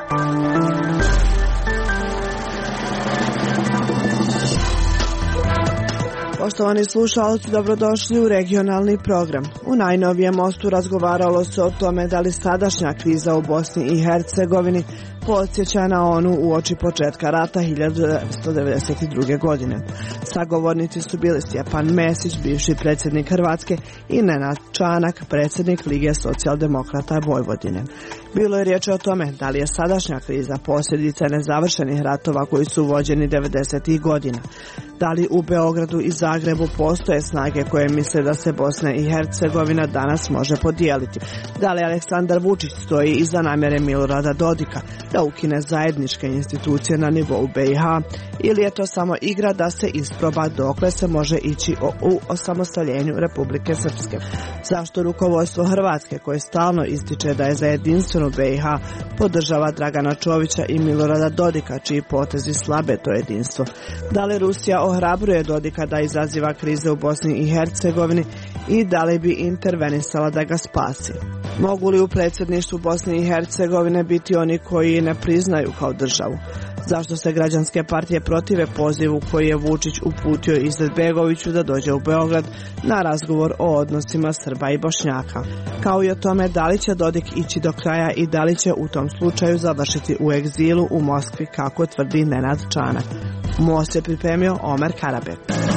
Poštovani slušalci, dobrodošli u regionalni program. U najnovijem mostu razgovaralo se o tome da li sadašnja kriza u Bosni i Hercegovini podsjeća na onu uoči početka rata 1992. godine. Sagovornici su bili Stjepan Mesić, bivši predsjednik Hrvatske, i Nenad Čanak, predsjednik Lige socijaldemokrata Vojvodine. Bilo je riječ o tome da li je sadašnja kriza posljedica nezavršenih ratova koji su vođeni 90. godina. Da li u Beogradu i Zagrebu postoje snage koje misle da se Bosna i Hercegovina danas može podijeliti. Da li Aleksandar Vučić stoji iza namjere Milorada Dodika da ukine zajedničke institucije na nivou BiH, ili je to samo igra da se isproba dokle se može ići u osamostaljenju Republike Srpske. Zašto rukovodstvo Hrvatske, koje stalno ističe da je za jedinstvenu BiH, podržava Dragana Čovića i Milorada Dodika, čiji potezi slabe to jedinstvo? Da li Rusija ohrabruje Dodika da izaziva krize u Bosni i Hercegovini i da li bi intervenisala da ga spasi? Mogu li u predsjedništvu Bosne i Hercegovine biti oni koji ne priznaju kao državu? Zašto se građanske partije protive pozivu koji je Vučić uputio Izetbegoviću da dođe u Beograd na razgovor o odnosima Srba i Bošnjaka? Kao i o tome da li će Dodik ići do kraja i da li će u tom slučaju završiti u egzilu u Moskvi, kako tvrdi Nenad Čanak. Most je pripremio Omer Karabek.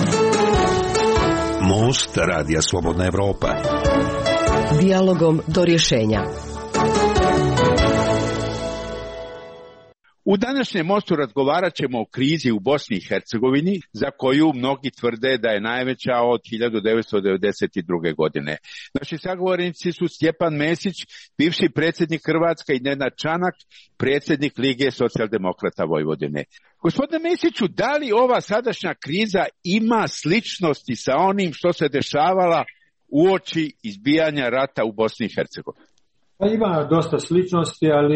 Most Radija Slobodna Evropa. Dijalogom do rješenja. U današnjem mostu razgovarat ćemo o krizi u Bosni i Hercegovini, za koju mnogi tvrde da je najveća od 1992. godine. Naši sagovornici su Stjepan Mesić, bivši predsjednik Hrvatske, i Nenad Čanak, predsjednik Lige socijaldemokrata Vojvodine. Gospodine Mesiću, da li ova sadašnja kriza ima sličnosti sa onim što se dešavala uoči izbijanja rata u Bosni i Hercegovini? Ima dosta sličnosti, ali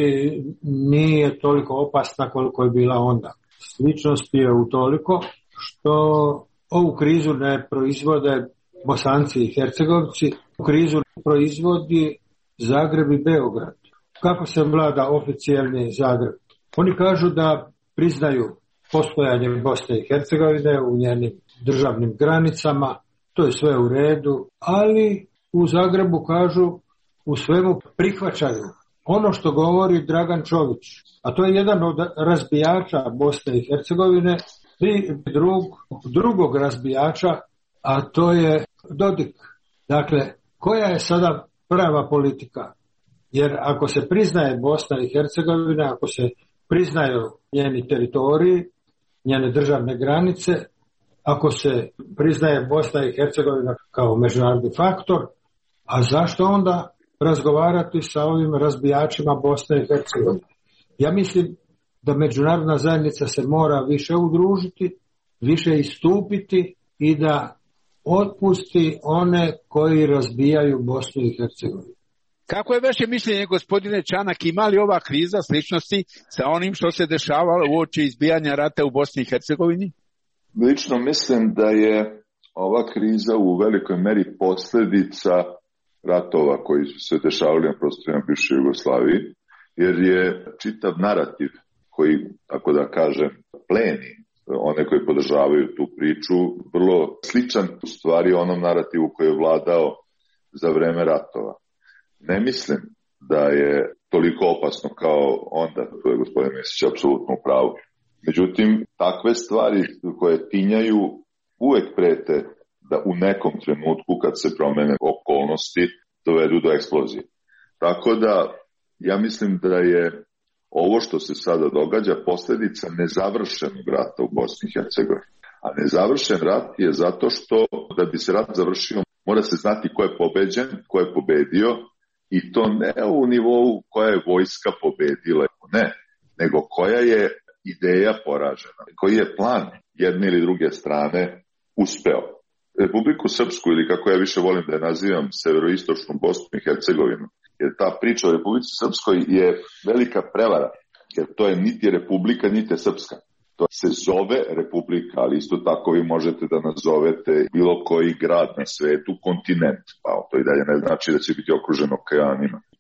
nije toliko opasna koliko je bila onda. Sličnost je utoliko što ovu krizu ne proizvode Bosanci i Hercegovci, krizu proizvodi Zagreb i Beograd. Kako se vlada oficijelni Zagreb? Oni kažu da priznaju postojanje Bosne i Hercegovine u njenim državnim granicama, to je sve u redu, ali u Zagrebu kažu u svemu prihvaćaju ono što govori Dragan Čović, a to je jedan od razbijača Bosne i Hercegovine, i drugog razbijača, a to je Dodik. Dakle, koja je sada prava politika? Jer ako se priznaje Bosna i Hercegovina, ako se priznaju njeni teritoriji, njene državne granice, ako se priznaje Bosna i Hercegovina kao međunarodni faktor, a zašto onda razgovarati sa ovim razbijačima Bosne i Hercegovine? Ja mislim da međunarodna zajednica se mora više udružiti, više istupiti i da otpusti one koji razbijaju Bosnu i Hercegovinu. Kako je vaše mišljenje, gospodine Čanak, ima li ova kriza sličnosti sa onim što se dešavalo uoči izbijanja rata u Bosni i Hercegovini? Lično mislim da je ova kriza u velikoj meri posljedica ratova koji su se dešavali na prostorima bivše Jugoslavije, jer je čitav narativ koji, tako da kažem, pleni one koji podržavaju tu priču, vrlo sličan u stvari onom narativu koji je vladao za vreme ratova. Ne mislim da je toliko opasno kao onda, to je gospodin Mesić apsolutno u pravu. Međutim, takve stvari koje tinjaju uvek prete da u nekom trenutku, kad se promene okolnosti, dovedu do eksplozije. Tako da, ja mislim da je ovo što se sada događa posljedica nezavršenog rata u Bosni i Hercegovini. A nezavršen rat je zato što da bi se rat završio, mora se znati ko je pobeđen, ko je pobedio, i to ne u nivou koja je vojska pobedila, ne, nego koja je ideja poražena, koji je plan jedne ili druge strane uspeo. Republiku Srpsku, ili kako ja više volim da je nazivam, severoistočnu Bosnu i Hercegovinu, jer ta priča o Republici Srpskoj je velika prevara, jer to je niti Republika, niti Srpska. To se zove Republika, ali isto tako vi možete da nazovete bilo koji grad na svetu kontinent, pa to i dalje ne znači da će biti okružen okeanima.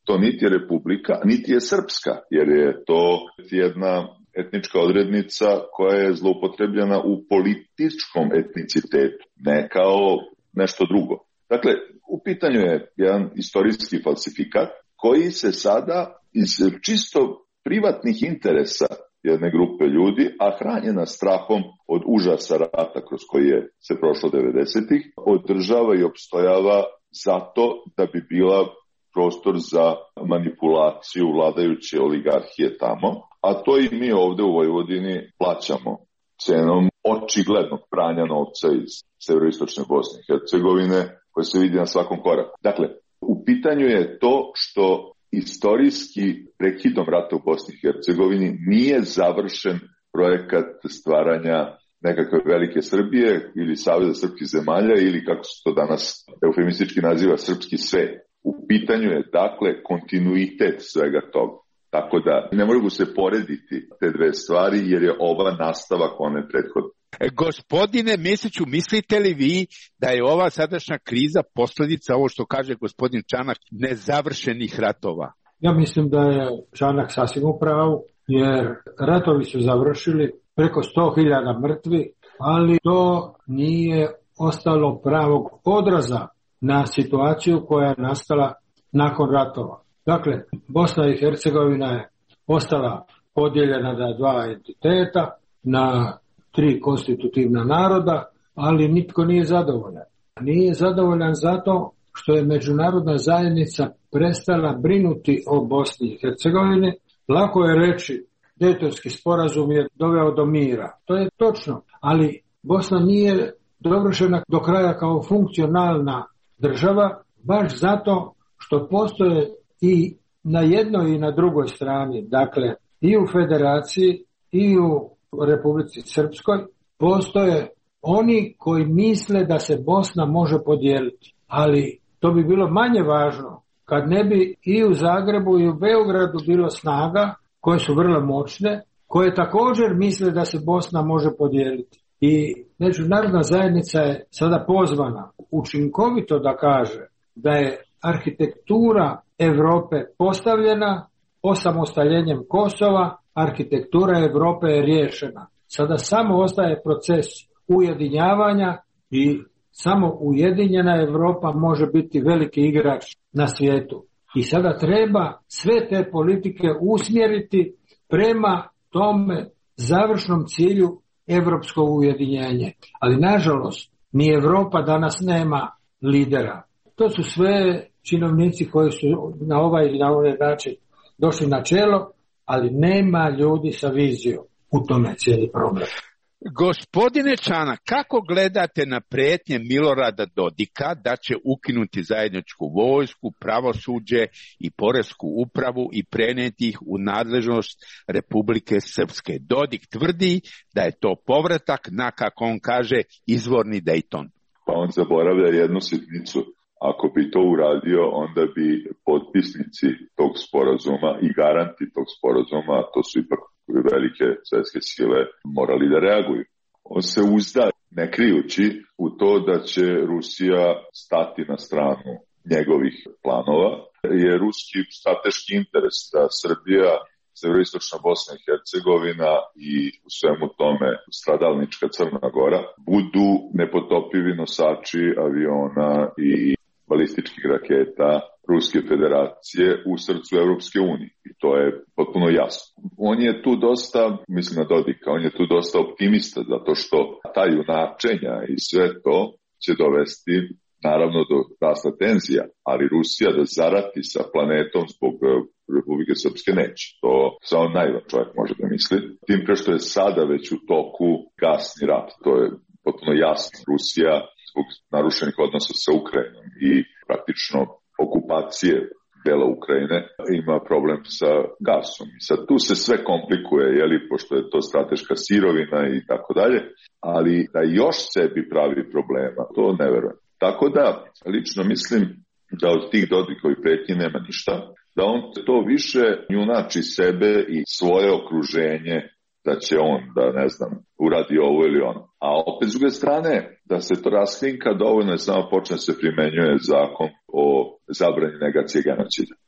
to niti je republika, niti je srpska, jer je to jedna etnička odrednica koja je zloupotrebljena u političkom etnicitetu, ne kao nešto drugo. Dakle, u pitanju je jedan istorijski falsifikat koji se sada iz čisto privatnih interesa jedne grupe ljudi, a hranjena strahom od užasa rata kroz koji je se prošlo 90-ih, održava i opstojava zato da bi bila prostor za manipulaciju vladajuće oligarhije tamo, a to i mi ovde u Vojvodini plaćamo cenom očiglednog pranja novca iz severoistočne Bosne i Hercegovine, koje se vidi na svakom koraku. Dakle, u pitanju je to što istorijski prekidom rata u Bosni i Hercegovini nije završen projekat stvaranja nekakve velike Srbije ili Saveza srpskih zemalja ili kako se to danas eufemistički naziva srpski svet. U pitanju je dakle kontinuitet svega toga. Tako da ne mogu se porediti te dve stvari jer je ova nastavak one prethodne. Gospodine Mesiću, mislite li vi da je ova sadašnja kriza posljedica, ovo što kaže gospodin Čanak, nezavršenih ratova? Ja mislim da je Čanak sasvim u pravu, jer ratovi su završili, preko 100.000 mrtvi, ali to nije ostalo pravog odraza na situaciju koja je nastala nakon ratova. Dakle, Bosna i Hercegovina je ostala podijeljena na dva entiteta, na 3 konstitutivna naroda, ali nitko nije zadovoljan. Nije zadovoljan zato što je međunarodna zajednica prestala brinuti o Bosni i Hercegovini. Lako je reći, Dejtonski sporazum je doveo do mira. To je točno, ali Bosna nije dovršena do kraja kao funkcionalna država, baš zato što postoje i na jednoj i na drugoj strani, dakle i u Federaciji i u Republici Srpskoj, postoje oni koji misle da se Bosna može podijeliti. Ali to bi bilo manje važno kad ne bi i u Zagrebu i u Beogradu bilo snaga koje su vrlo moćne, koje također misle da se Bosna može podijeliti. I međunarodna zajednica je sada pozvana učinkovito da kaže da je arhitektura Europe postavljena osamostaljenjem Kosova, arhitektura Europe je riješena. Sada samo ostaje proces ujedinjavanja i samo ujedinjena Europa može biti veliki igrač na svijetu. I sada treba sve te politike usmjeriti prema tome završnom cilju europsko ujedinjenje. Ali nažalost, ni Europa danas nema lidera. To su sve činovnici koji su na ovaj ili na ovaj način došli na čelo, ali nema ljudi sa vizijom. U tome cijeli problem. Gospodine Čanak, kako gledate na prijetnje Milorada Dodika da će ukinuti zajedničku vojsku, pravosuđe i poresku upravu i prenijeti ih u nadležnost Republike Srpske? Dodik tvrdi da je to povratak na, kako on kaže, izvorni Dejton. Pa on zaboravlja jednu sitnicu. Ako bi to uradio, onda bi potpisnici tog sporazuma i garanti tog sporazuma, a to su ipak velike svjetske sile, morali da reaguju. On se uzda, ne krijući, u to da će Rusija stati na stranu njegovih planova, je ruski strateški interes da Srbija, severoistočna Bosna i Hercegovina i u svemu tome stradalnička Crna Gora budu nepotopivi nosači aviona i balističkih raketa Ruske federacije u srcu Evropske unije. I to je potpuno jasno. On je tu dosta, mislim na Dodika, on je tu dosta optimista, zato što ta junačenja i sve to će dovesti naravno do rasta tenzija, ali Rusija da zarati sa planetom zbog Republike Srpske neće. To samo najvan čovjek može da misli. Tim pre što je sada već u toku gasni rat. To je potpuno jasno. Rusija zbog narušenih odnosa sa Ukrajinom i praktično okupacije dela Ukrajine ima problem sa gasom. I sad tu se sve komplikuje, pošto je to strateška sirovina i tako dalje, ali da još sebi pravi problema, to ne verujem. Tako da, lično mislim da od tih Dodikovih pretnji nema ništa, da on to više junači sebe i svoje okruženje, da će on, da ne znam, uradi ovo ili ono. A opet s druge strane, da se to raskrinka, dovoljno je samo počne se primenjuje zakon o zabrani negacije genocida.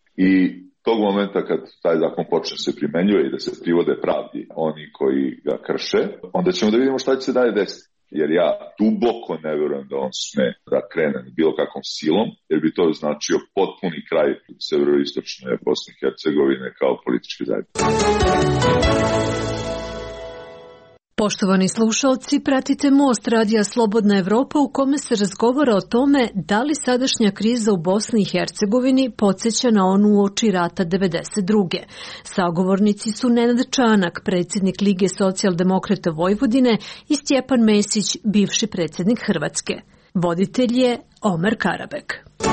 I tog momenta kad taj zakon počne se primenjuje i da se privode pravdi oni koji ga krše, onda ćemo da vidimo šta će se dalje desiti. Jer ja duboko ne vjerujem da on sme da krene bilo kakvom silom, jer bi to značio potpuni kraj severoistočne Bosne i Hercegovine kao političke zajednice. Poštovani slušalci, pratite Most radija Slobodna Evropa u kome se razgovara o tome da li sadašnja kriza u Bosni i Hercegovini podsjeća na onu uoči rata 92. Sagovornici su Nenad Čanak, predsjednik Lige socijaldemokrata Vojvodine, i Stjepan Mesić, bivši predsjednik Hrvatske. Voditelj je Omer Karabek.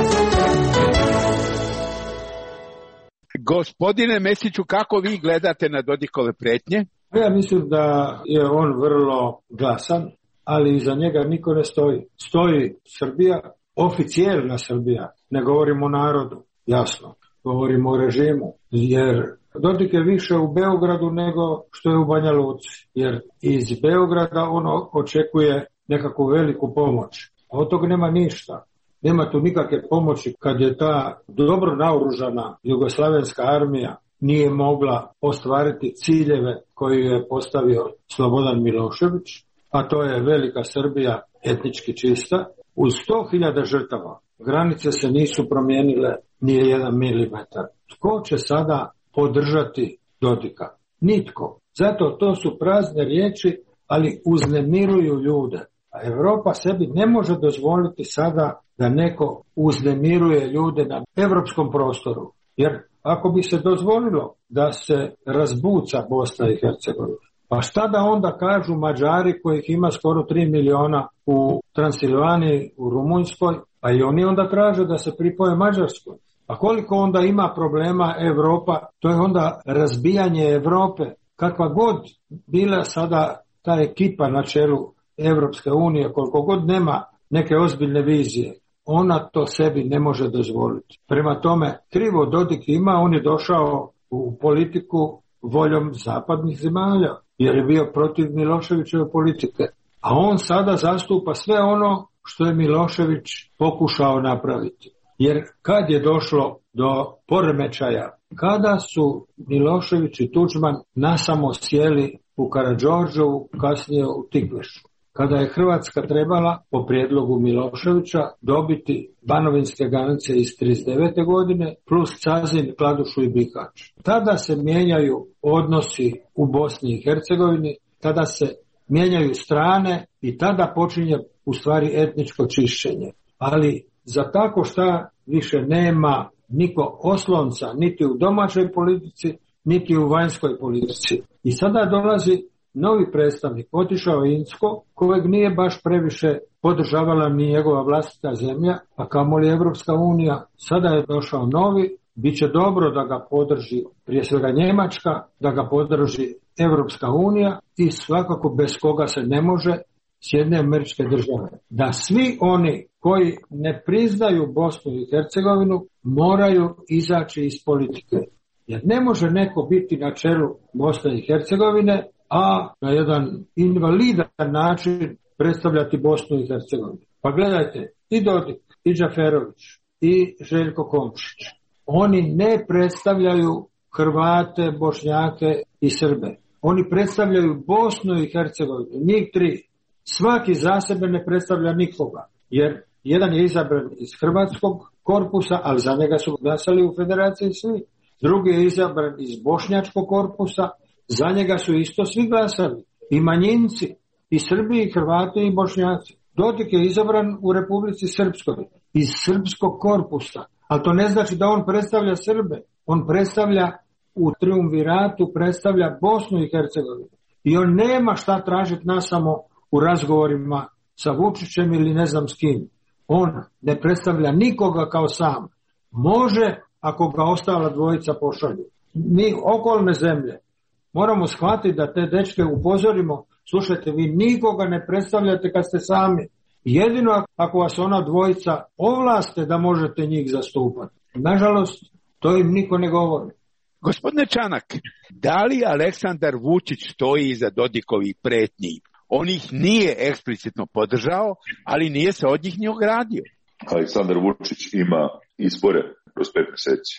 Gospodine Mesiću, kako vi gledate na Dodikove pretnje? Ja mislim da je on vrlo glasan, ali iza njega niko ne stoji. Stoji Srbija, oficijelna Srbija, ne govorimo o narodu, jasno, govorimo o režimu, jer Dodik je više u Beogradu nego što je u Banja Luci, jer iz Beograda on očekuje nekakvu veliku pomoć, a od toga nema ništa. Nema tu nikakve pomoći kad je ta dobro naoružana jugoslavenska armija nije mogla ostvariti ciljeve koje je postavio Slobodan Milošević, a to je velika Srbija etnički čista, uz 100.000 žrtava. Granice se nisu promijenile nije 1 milimetar. Tko će sada podržati Dodika? Nitko. Zato to su prazne riječi, ali uznemiruju ljude. A Europa sebi ne može dozvoliti sada da neko uznemiruje ljude na europskom prostoru. Jer ako bi se dozvolilo da se razbuca Bosna i Hercegovina, pa šta da onda kažu Mađari kojih ima skoro 3 miliona u Transilvaniji, u Rumunjskoj, pa i oni onda traže da se pripoje Mađarskoj. A koliko onda ima problema Europa, to je onda razbijanje Europe. Kakva god bila sada ta ekipa na čelu Evropske unije, koliko god nema neke ozbiljne vizije, ona to sebi ne može dozvoliti. Prema tome, krivo Dodik ima, on je došao u politiku voljom zapadnih zemalja, jer je bio protiv Miloševićeve politike. A on sada zastupa sve ono što je Milošević pokušao napraviti. Jer kad je došlo do poremećaja, kada su Milošević i Tuđman nasamo sjeli u Karađorđevu, kasnije u Tikvešu, kada je Hrvatska trebala, po prijedlogu Miloševića, dobiti banovinske granice iz 39. godine, plus Cazin, Kladušu i Bihać. Tada se mijenjaju odnosi u Bosni i Hercegovini, tada se mijenjaju strane i tada počinje u stvari etničko čišćenje. Ali za tako šta više nema niko oslonca, niti u domaćoj politici, niti u vanjskoj politici. I sada dolazi novi predstavnik, otišao Incko, kojeg nije baš previše podržavala ni njegova vlastita zemlja, a kamoli Evropska unija. Sada je došao novi, bit će dobro da ga podrži prije svega Njemačka, da ga podrži Evropska unija i svakako bez koga se ne može Sjedinjene Američke Države. Da svi oni koji ne priznaju Bosnu i Hercegovinu moraju izaći iz politike. Jer ne može neko biti na čelu Bosne i Hercegovine, a na jedan invalidan način predstavljati Bosnu i Hercegovinu. Pa gledajte, i Dodik, i Džaferović, i Željko Komšić, oni ne predstavljaju Hrvate, Bošnjake i Srbe. Oni predstavljaju Bosnu i Hercegovinu, njih tri. Svaki za sebe ne predstavlja nikoga, jer jedan je izabran iz hrvatskog korpusa, ali za njega su glasali u federaciji svi. Drugi je izabran iz bošnjačkog korpusa, za njega su isto svi glasali. I manjinci, i Srbi, i Hrvati, i Bošnjaci. Dodik je izabran u Republici Srpskoj, iz srpskog korpusa. Ali to ne znači da on predstavlja Srbe. On predstavlja u triumviratu, predstavlja Bosnu i Hercegovinu. I on nema šta tražiti nas samo u razgovorima sa Vučićem ili ne znam s kim. On ne predstavlja nikoga kao sam. Može ako ga ostala dvojica pošalju. Mi okolne zemlje moramo shvatiti da te dečke upozorimo, slušajte, vi nikoga ne predstavljate kad ste sami. Jedino ako vas ona dvojica ovlaste da možete njih zastupati. Nažalost, to im niko ne govori. Gospodine Čanak, da li Aleksandar Vučić stoji iza Dodikovih pretnji? On ih nije eksplicitno podržao, ali nije se od njih ni ogradio. Aleksandar Vučić ima izbore kroz 5 mjeseci.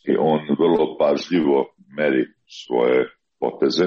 i on vrlo pažljivo meri svoje poteze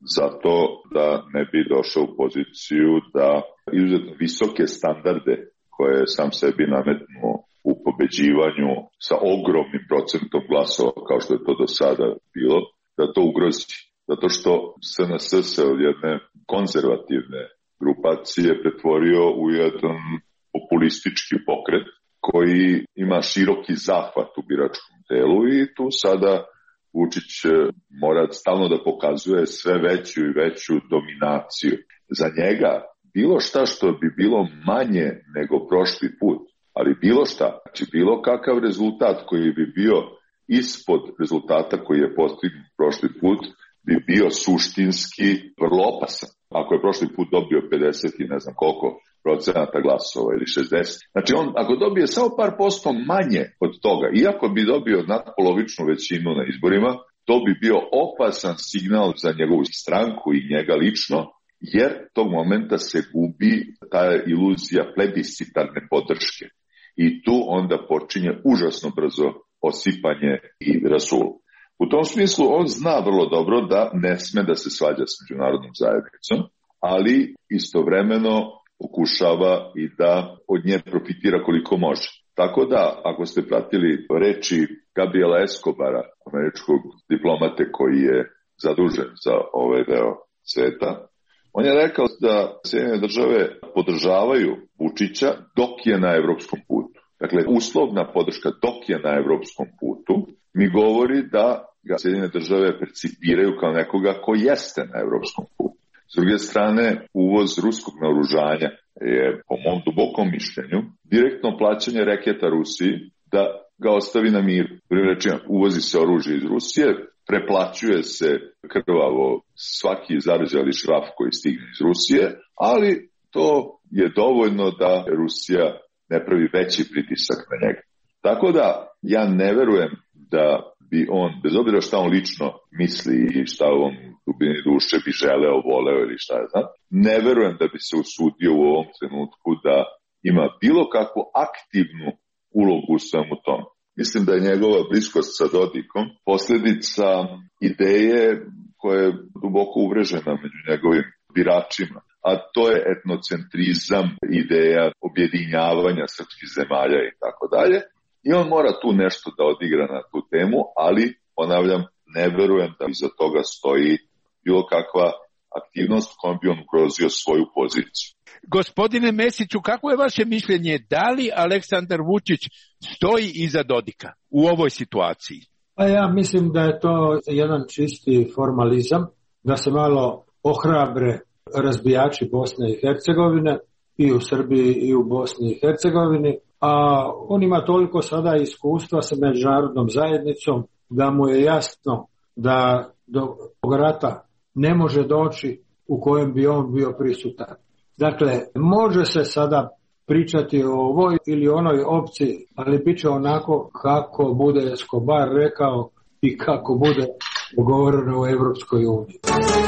zato da ne bi došao u poziciju da izuzetno visoke standarde koje je sam sebi nametnuo u pobeđivanju sa ogromnim procentom glasova, kao što je to do sada bilo, da to ugrozi. Zato što SNS se od jedne konzervativne grupacije pretvorio u jedan populistički pokret koji ima široki zahvat u biračkom telu i tu sada Vučić mora stalno da pokazuje sve veću i veću dominaciju. Za njega bilo šta što bi bilo manje nego prošli put, ali bilo šta, znači bilo kakav rezultat koji bi bio ispod rezultata koji je postignut prošli put, bi bio suštinski vrlo opasan. Ako je prošli put dobio 50 i ne znam koliko procenata glasova ili 60. Znači on ako dobije samo par posto manje od toga, iako bi dobio nadpolovičnu većinu na izborima, to bi bio opasan signal za njegovu stranku i njega lično, jer tog momenta se gubi ta iluzija plebiscitarne podrške. I tu onda počinje užasno brzo osipanje i rasul. U tom smislu on zna vrlo dobro da ne sme da se svađa s međunarodnom zajednicom, ali istovremeno pokušava i da od nje profitira koliko može. Tako da, ako ste pratili reči Gabriela Escobara, američkog diplomate koji je zadužen za ovaj deo sveta, on je rekao da Sjedinjene države podržavaju Vučića dok je na evropskom putu. Dakle, uslovna podrška dok je na evropskom putu mi govori da ga Sjedinjene države percipiraju kao nekoga ko jeste na evropskom putu. S druge strane, uvoz ruskog naoružanja je, po mom dubokom mišljenju, direktno plaćanje reketa Rusiji da ga ostavi na miru. Rečima, uvozi se oružje iz Rusije, preplaćuje se krvavo svaki zarđali šraf koji stigne iz Rusije, ali to je dovoljno da Rusija ne pravi veći pritisak na njega. Tako da ja ne verujem da bi on, bez obzira šta on lično misli i šta on dubini duše bi želeo, voleo ili šta je znam, ne verujem da bi se usudio u ovom trenutku da ima bilo kakvu aktivnu ulogu u svemu tome. Mislim da je njegova bliskost sa Dodikom posljedica ideje koja je duboko uvrežena među njegovim biračima, a to je etnocentrizam, ideja objedinjavanja srpskih zemalja i tako dalje. I on mora tu nešto da odigra na tu temu, ali, ponavljam, ne verujem da iza toga stoji bilo kakva aktivnost kojom bi on ugrozio svoju poziciju. Gospodine Mesiću, kako je vaše mišljenje? Da li Aleksandar Vučić stoji iza Dodika u ovoj situaciji? Pa ja mislim da je to jedan čisti formalizam, da se malo ohrabre razbijači Bosne i Hercegovine i u Srbiji i u Bosni i Hercegovini, a on ima toliko sada iskustva sa međunarodnom zajednicom da mu je jasno da do rata ne može doći u kojem bi on bio prisutan. Dakle, može se sada pričati o ovoj ili onoj opciji, ali bit će onako kako bude Escobar rekao i kako bude dogovoreno u Evropskoj uniji.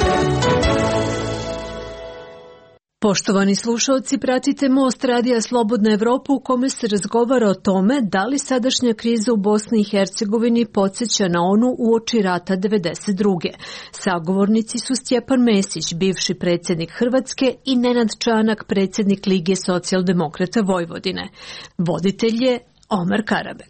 Poštovani slušalci, pratite Most Radija Slobodna Evropa u kome se razgovara o tome da li sadašnja kriza u Bosni i Hercegovini podsjeća na onu uoči rata 92. Sagovornici su Stjepan Mesić, bivši predsjednik Hrvatske, i Nenad Čanak, predsjednik Lige socijaldemokrata Vojvodine. Voditelj je Omar Karabek.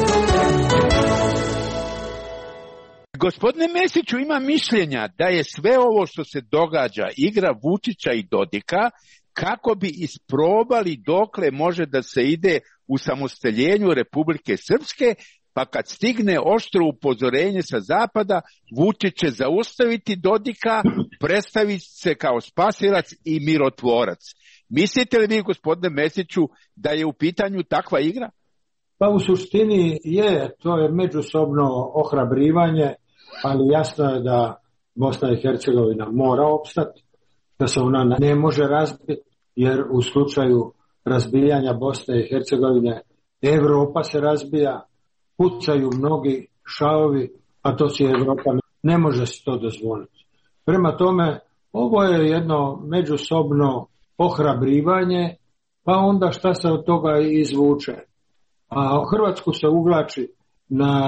Gospodine Mesiću, ima mišljenja da je sve ovo što se događa igra Vučića i Dodika kako bi isprobali dokle može da se ide u samostaljenju Republike Srpske, pa kad stigne oštro upozorenje sa zapada, Vučić će zaustaviti Dodika, predstaviti se kao spasilac i mirotvorac. Mislite li vi, gospodine Mesiću, da je u pitanju takva igra? Pa u suštini je, to je međusobno ohrabrivanje, ali jasno je da Bosna i Hercegovina mora opstati, da se ona ne može razbiti, jer u slučaju razbijanja Bosne i Hercegovine Evropa se razbija, pucaju mnogi šaovi, a to si Evropa ne može se to dozvoliti. Prema tome, ovo je jedno međusobno ohrabrivanje, pa onda šta se od toga izvuče. A Hrvatsku se uvlači na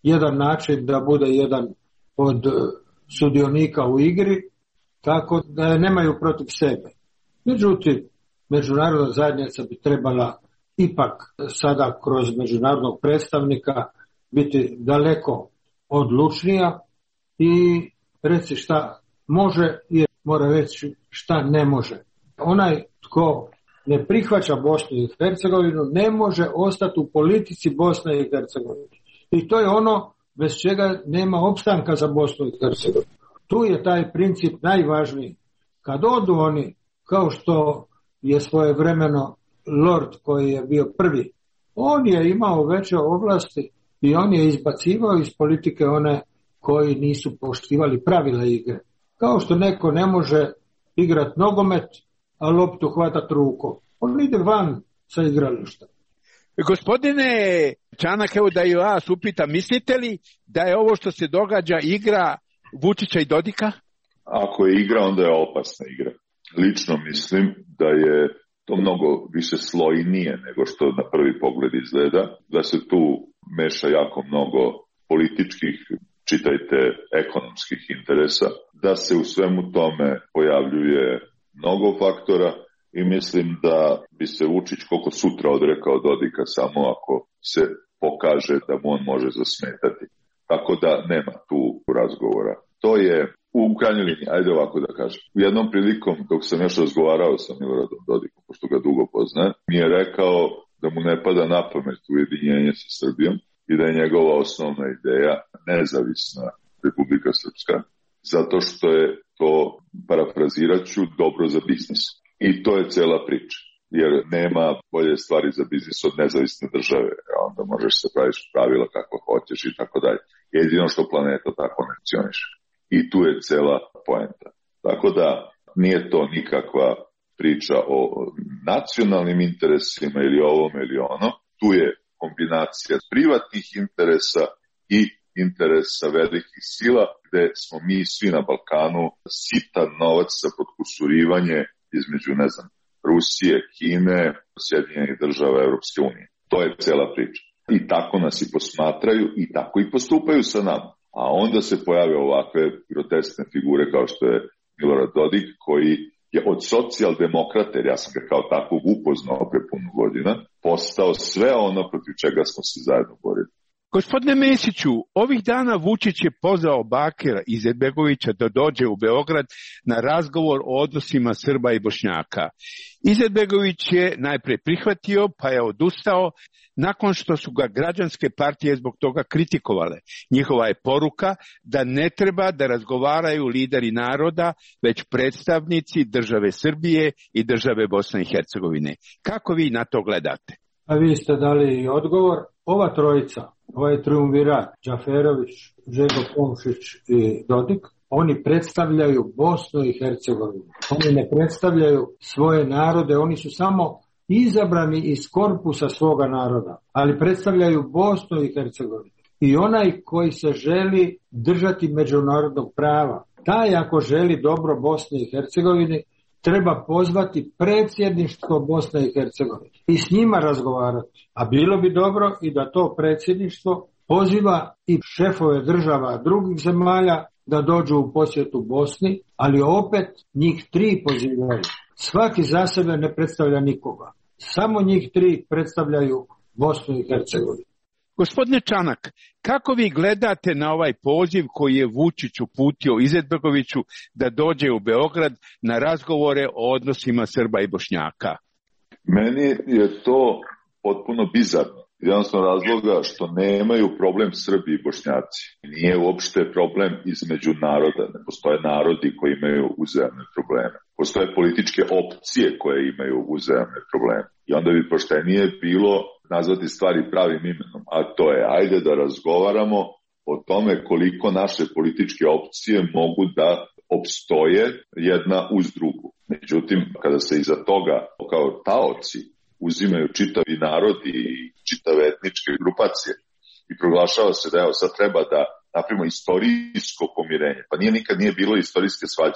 jedan način da bude jedan od sudionika u igri, tako da je nemaju protiv sebe. Međutim, međunarodna zajednica bi trebala ipak sada kroz međunarodnog predstavnika biti daleko odlučnija i reći šta može i mora reći šta ne može. Onaj tko ne prihvaća Bosnu i Hercegovinu ne može ostati u politici Bosne i Hercegovine. I to je ono bez čega nema opstanka za Bosnu i Hercegovinu. Tu je taj princip najvažniji. Kad odu oni, kao što je svojevremeno Lord koji je bio prvi, on je imao veće ovlasti i on je izbacivao iz politike one koji nisu poštivali pravila igre. Kao što neko ne može igrati nogomet, a loptu hvatati rukom. On ide van sa igrališta. Gospodine Čanak, evo da i vas upitam, mislite li da je ovo što se događa igra Vučića i Dodika? Ako je igra, onda je opasna igra. Lično mislim da je to mnogo više slojnije nego što na prvi pogled izgleda, da se tu meša jako mnogo političkih, čitajte ekonomskih interesa, da se u svemu tome pojavljuje mnogo faktora i mislim da bi se Vučić koliko sutra odrekao Dodika samo ako se pokaže da mu on može zasmetati. Tako da nema tu razgovora. To je u krajnjoj liniji, ajde ovako da kažem. U jednom prilikom, dok sam još razgovarao sa Miloradom Dodikom, pošto ga dugo poznajem, mi je rekao da mu ne pada na pamet ujedinjenje sa Srbijom i da je njegova osnovna ideja nezavisna Republika Srpska, zato što je to, parafrazirat ću, dobro za biznis. I to je cela priča, jer nema bolje stvari za biznis od nezavisne države, a onda možeš se praviš pravila kako hoćeš i tako dalje. Jedino što planeta tako ne funkcioniše. I tu je cela poenta. Tako da nije to nikakva priča o nacionalnim interesima ili ovome ili ono. Tu je kombinacija privatnih interesa i interesa velikih sila, gde smo mi svi na Balkanu sitan novac za potkusurivanje između, ne znam, Rusije, Kine, Sjedinjenih država, Europske unije. To je cela priča. I tako nas i posmatraju i tako i postupaju sa nama. A onda se pojave ovakve groteskne figure kao što je Milorad Dodik, koji je od socijaldemokrata, jer ja sam ga kao takvog upoznao pre puno godina, postao sve ono protiv čega smo se zajedno borili. Gospodine Mesiću, ovih dana Vučić je pozvao Bakira Izetbegovića da dođe u Beograd na razgovor o odnosima Srba i Bošnjaka. Izetbegović je najpre prihvatio, pa je odustao, nakon što su ga građanske partije zbog toga kritikovale. Njihova je poruka da ne treba da razgovaraju lideri naroda, već predstavnici države Srbije i države Bosne i Hercegovine. Kako vi na to gledate? A vi ste dali odgovor. Ova trojica, ovaj triumvirat, Džaferović, Željko Komšić i Dodik, oni predstavljaju Bosnu i Hercegovinu. Oni ne predstavljaju svoje narode, oni su samo izabrani iz korpusa svoga naroda, ali predstavljaju Bosnu i Hercegovinu. I onaj koji se želi držati međunarodnog prava, taj ako želi dobro Bosni i Hercegovini, treba pozvati predsjedništvo Bosne i Hercegovine i s njima razgovarati. A bilo bi dobro i da to predsjedništvo poziva i šefove država drugih zemalja da dođu u posjetu Bosni, ali opet njih tri pozivaju. Svaki za sebe ne predstavlja nikoga. Samo njih tri predstavljaju Bosnu i Hercegovinu. Gospodine Čanak, kako vi gledate na ovaj poziv koji je Vučić uputio Izetbegoviću da dođe u Beograd na razgovore o odnosima Srba i Bošnjaka? Meni je to potpuno bizarno. Jednostavno razloga što nemaju problem Srbi i Bošnjaci. Nije uopšte problem između naroda. Ne postoje narodi koji imaju uzajamne probleme. Postoje političke opcije koje imaju uzajamne probleme. I onda bi poštenije bilo nazvati stvari pravim imenom. A to je, ajde da razgovaramo o tome koliko naše političke opcije mogu da opstoje jedna uz drugu. Međutim, kada se iza toga kao taoci uzimaju čitavi narodi i čitave etničke grupacije i proglašava se da evo sad treba da napravimo istorijsko pomirenje. Pa nikad nije bilo istorijske svađe.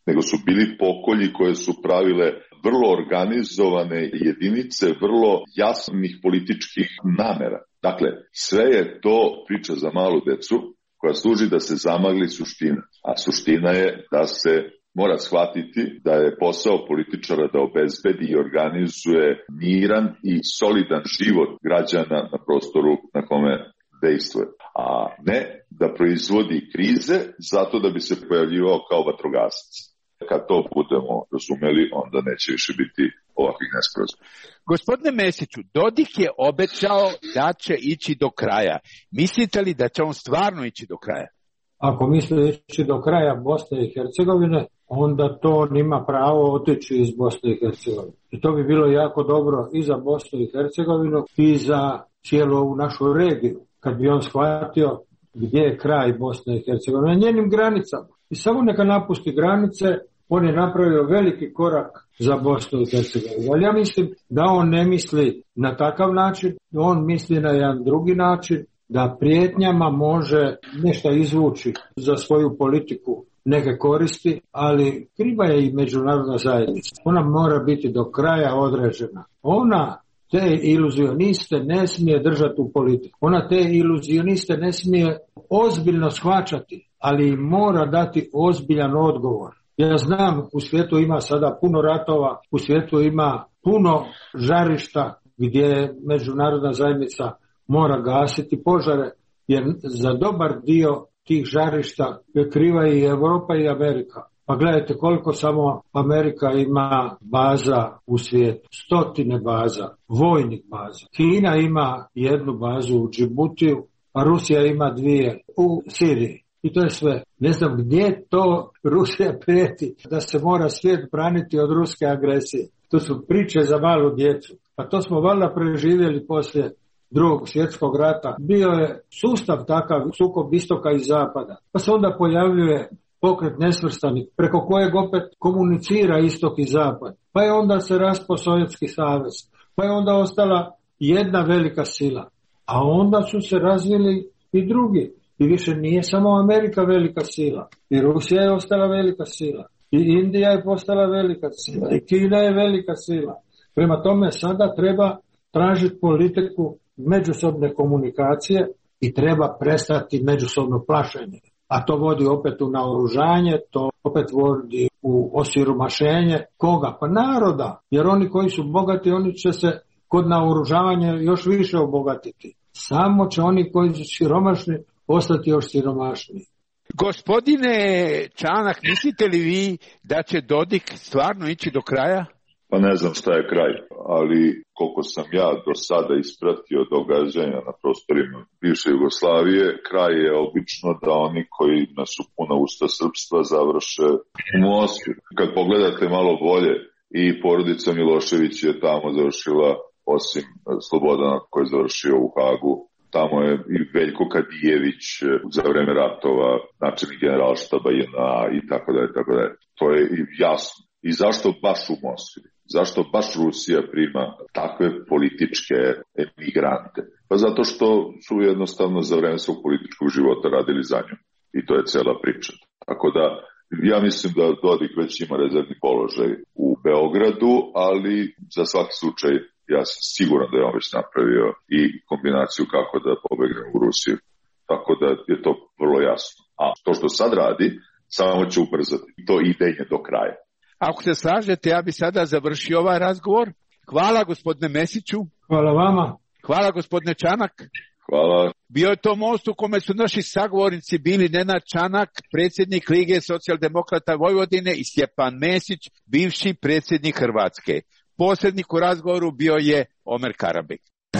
nego su bili pokolji koje su pravile vrlo organizovane jedinice, vrlo jasnih političkih namera. Dakle, sve je to priča za malu decu koja služi da se zamagli suština. A suština je da se mora shvatiti da je posao političara da obezbedi i organizuje miran i solidan život građana na prostoru na kome dejstvuje. A ne da proizvodi krize zato da bi se pojavljivao kao vatrogasac. Kad to budemo razumeli, onda neće više biti ovakvih nesporazuma. Gospodine Mesiću, Dodik je obećao da će ići do kraja. Mislite li da će on stvarno ići do kraja? Ako misli ići do kraja Bosne i Hercegovine, onda to on ima pravo otići iz Bosne i Hercegovine. I to bi bilo jako dobro i za Bosnu i Hercegovinu i za cijelu ovu našu regiju. Kad bi on shvatio gdje je kraj Bosne i Hercegovine, na njenim granicama. I samo neka napusti granice, on je napravio veliki korak za Bosnu i Hercegovinu. Ali ja mislim da on ne misli na takav način, on misli na jedan drugi način, da prijetnjama može nešto izvući za svoju politiku neke koristi, ali kriva je i međunarodna zajednica. Ona mora biti do kraja određena. Ona te iluzioniste ne smije držati u politiku. Ona te iluzioniste ne smije ozbiljno shvaćati, ali im mora dati ozbiljan odgovor. Ja znam, u svijetu ima sada puno ratova, u svijetu ima puno žarišta gdje međunarodna zajednica mora gasiti požare, jer za dobar dio tih žarišta je kriva i Europa i Amerika. Pa gledajte koliko samo Amerika ima baza u svijetu. 100 baza, vojnih baza. Kina ima 1 bazu u Džibutiju, a Rusija ima 2 u Siriji. I to je sve. Ne znam gdje to Rusija prijeti da se mora svijet braniti od ruske agresije. To su priče za malu djecu. Pa to smo valjda preživjeli poslije Drugog svjetskog rata. Bio je sustav takav, sukob istoka i zapada. Pa se onda pojavljuje pokret nesvrstanih, preko kojeg opet komunicira istok i zapad. Pa je onda se raspao Sovjetski savez. Pa je onda ostala jedna velika sila. A onda su se razvili i drugi. I više nije samo Amerika velika sila. I Rusija je ostala velika sila. I Indija je postala velika sila. I Kina je velika sila. Prema tome sada treba tražiti politiku međusobne komunikacije i treba prestati međusobno plašenje. A to vodi opet u naoružanje, to opet vodi u osiromašenje. Koga? Pa naroda. Jer oni koji su bogati, oni će se kod naoružavanja još više obogatiti. Samo će oni koji su siromašni ostati još siromašniji. Gospodine Čanak, mislite li vi da će Dodik stvarno ići do kraja? Pa ne znam šta je kraj, ali koliko sam ja do sada ispratio događanja na prostorima bivše Jugoslavije, kraj je obično da oni koji su puna usta srpstva završe u Moskvi. Kad pogledate malo bolje, i porodica Milošević je tamo završila, osim Slobodana koji je završio u Hagu. Tamo je i Veljko Kadijević za vreme ratova, načelnik generalštaba JNA i tako dalje, tako dalje. To je jasno. I zašto baš u Moskvi? Zašto baš Rusija prima takve političke emigrante? Pa zato što su jednostavno za vreme svog političkog života radili za nju. I to je cela priča. Tako da ja mislim da Dodik već ima rezervni položaj u Beogradu, ali za svaki slučaj ja sam siguran da je on već napravio i kombinaciju kako da pobegne u Rusiju. Tako da je to vrlo jasno. A to što sad radi, samo će ubrzati to idenje do kraja. Ako se slažete, ja bi sada završio ovaj razgovor. Hvala gospodine Mesiću. Hvala vama. Hvala gospodine Čanak. Hvala. Bio je to most u kome su naši sagovornici bili Nenad Čanak, predsjednik Lige socijaldemokrata Vojvodine, i Stjepan Mesić, bivši predsjednik Hrvatske. Posrednik u razgovoru bio je Omer Karabek.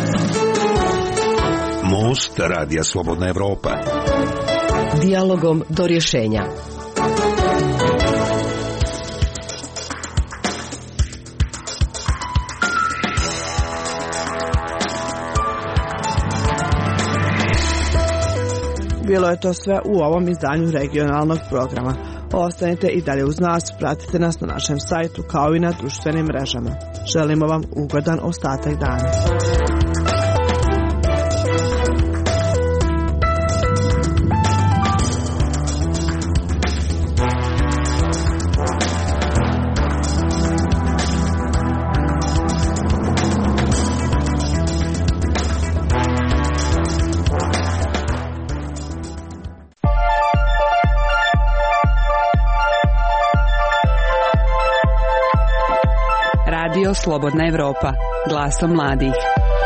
Most Radija Slobodna Evropa. Dijalogom do rješenja. Bilo je to sve u ovom izdanju regionalnog programa. Ostanite i dalje uz nas, pratite nas na našem sajtu kao i na društvenim mrežama. Želimo vam ugodan ostatak dana. Radio Slobodna Evropa, glasom mladih.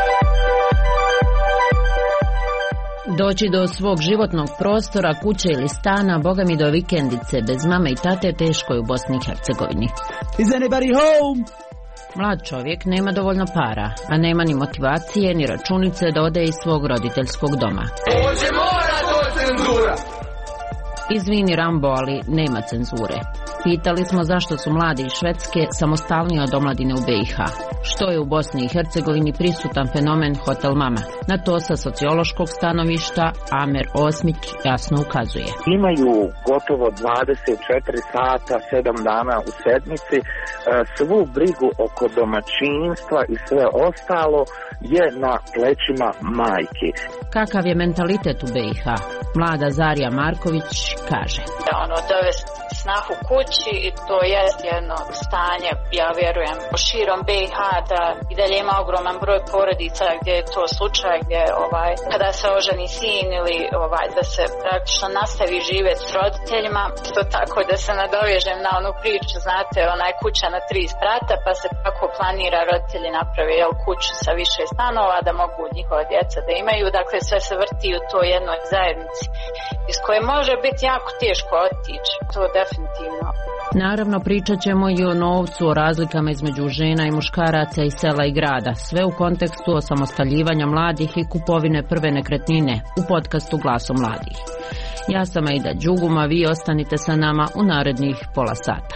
Doći do svog životnog prostora, kuće ili stana, boga mi do vikendice, bez mame i tate, teško je u Bosni i Hercegovini. Is anybody home? Mlad čovjek nema dovoljno para, a nema ni motivacije, ni računice da ode iz svog roditeljskog doma. Ođe mora to cenzura! Izvini Rambo, ali nema cenzure. Pitali smo zašto su mladi iz Švedske samostalniji od omladine u BiH. Što je u Bosni i Hercegovini prisutan fenomen Hotel Mama? Na to sa sociološkog stanovišta Amer Osmić jasno ukazuje. Imaju gotovo 24 sata, 7 dana u sedmici. Svu brigu oko domaćinstva i sve ostalo je na plećima majki. Kakav je mentalitet u BiH? Mlada Zarija Marković kaže. Dovesti snahu kući i to je jedno stanje, ja vjerujem, širom BiH da i dalje ima ogroman broj porodica gdje je to slučaj, gdje kada se oženi sin ili da se praktično nastavi živjeti s roditeljima. To tako da se nadovežem na onu priču, znate, kuća na 3 sprata, pa se tako planira, roditelji naprave kuću sa više stanova da mogu njihova djeca da imaju, dakle sve se vrti u toj jednoj zajednici iz koje može biti jako teško otići, to definitivno. Naravno, pričat ćemo i o novcu, o razlikama između žena i muškaraca i sela i grada, sve u kontekstu osamostaljivanja mladih i kupovine prve nekretnine u podcastu Glasom mladih. Ja sam Aida Đuguma, vi ostanite sa nama u narednih pola sata.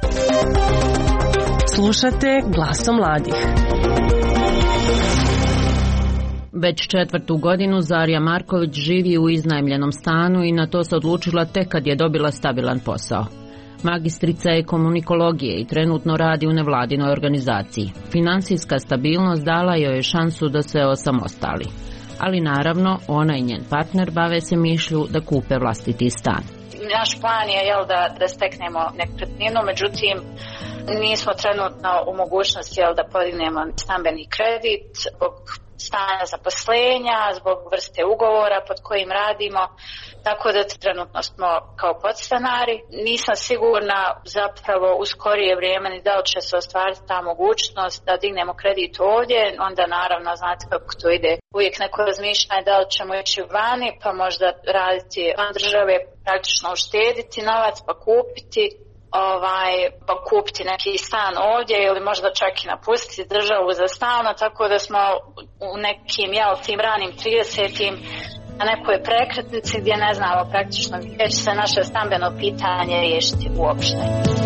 Slušate Glasom mladih. Već 4. godinu Zarija Marković živi u iznajmljenom stanu i na to se odlučila tek kad je dobila stabilan posao. Magistrica je komunikologije i trenutno radi u nevladinoj organizaciji. Finansijska stabilnost dala joj je šansu da se osamostali. Ali naravno, ona i njen partner bave se mišlju da kupe vlastiti stan. Naš plan je da steknemo nekretninu, međutim nismo trenutno u mogućnosti da podignemo stambeni kredit zbog stanja zaposlenja, zbog vrste ugovora pod kojim radimo, tako da trenutno smo kao podstanari. Nisam sigurna zapravo u skorije vrijeme ni da li će se ostvariti ta mogućnost da dignemo kredit ovdje, onda naravno znate kako to ide. Uvijek neko razmišljanje da li ćemo ići vani pa možda raditi van države, praktično uštediti novac pa kupiti. Pa kupiti neki stan ovdje ili možda čak i napustiti državu za stalno, tako da smo u nekim tim ranim 30-im na nekoj prekretnici gdje ne znamo praktično gdje će se naše stambeno pitanje riješiti uopšte.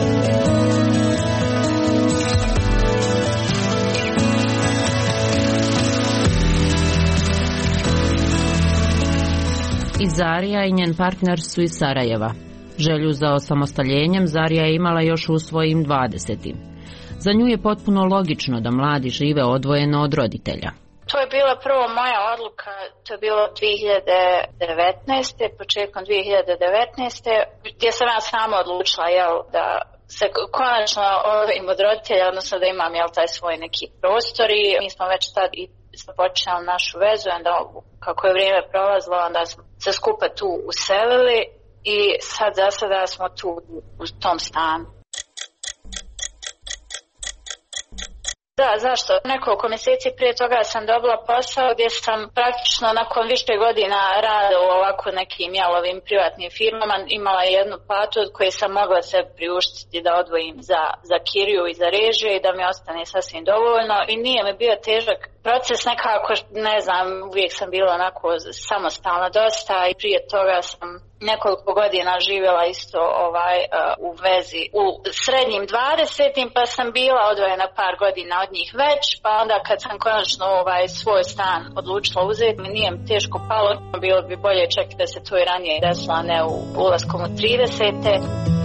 I Zarija i njen partner su iz Sarajeva. Želju za osamostaljenjem Zarija je imala još u svojim 20. Za nju je potpuno logično da mladi žive odvojeno od roditelja. To je bila prvo moja odluka, to je bilo 2019. početkom 2019. gdje sam ja sama odlučila da se konačno odvojim od roditelja, odnosno da imam taj svoj neki prostor i mi smo već tad i započeli našu vezu, onda kako je vrijeme prolazilo, onda smo se skupa tu uselili. I za sada smo tu u tom stanu. Da, zašto? Nekoliko mjeseci prije toga sam dobila posao gdje sam praktično nakon više godina rada u ovako nekim jalovim privatnim firmama imala jednu platu od koje sam mogla se priuštiti da odvojim za kiriju i za režije i da mi ostane sasvim dovoljno i nije mi bio težak proces, nekako, ne znam, uvijek sam bila onako samostalna dosta i prije toga sam nekoliko godina živjela isto u vezi u srednjim 20-im, pa sam bila odvojena par godina od njih već, pa onda kad sam konačno svoj stan odlučila uzeti, mi nije mi teško palo, bilo bi bolje čak da se to i ranije desilo, ne u ulaskom u 30-te.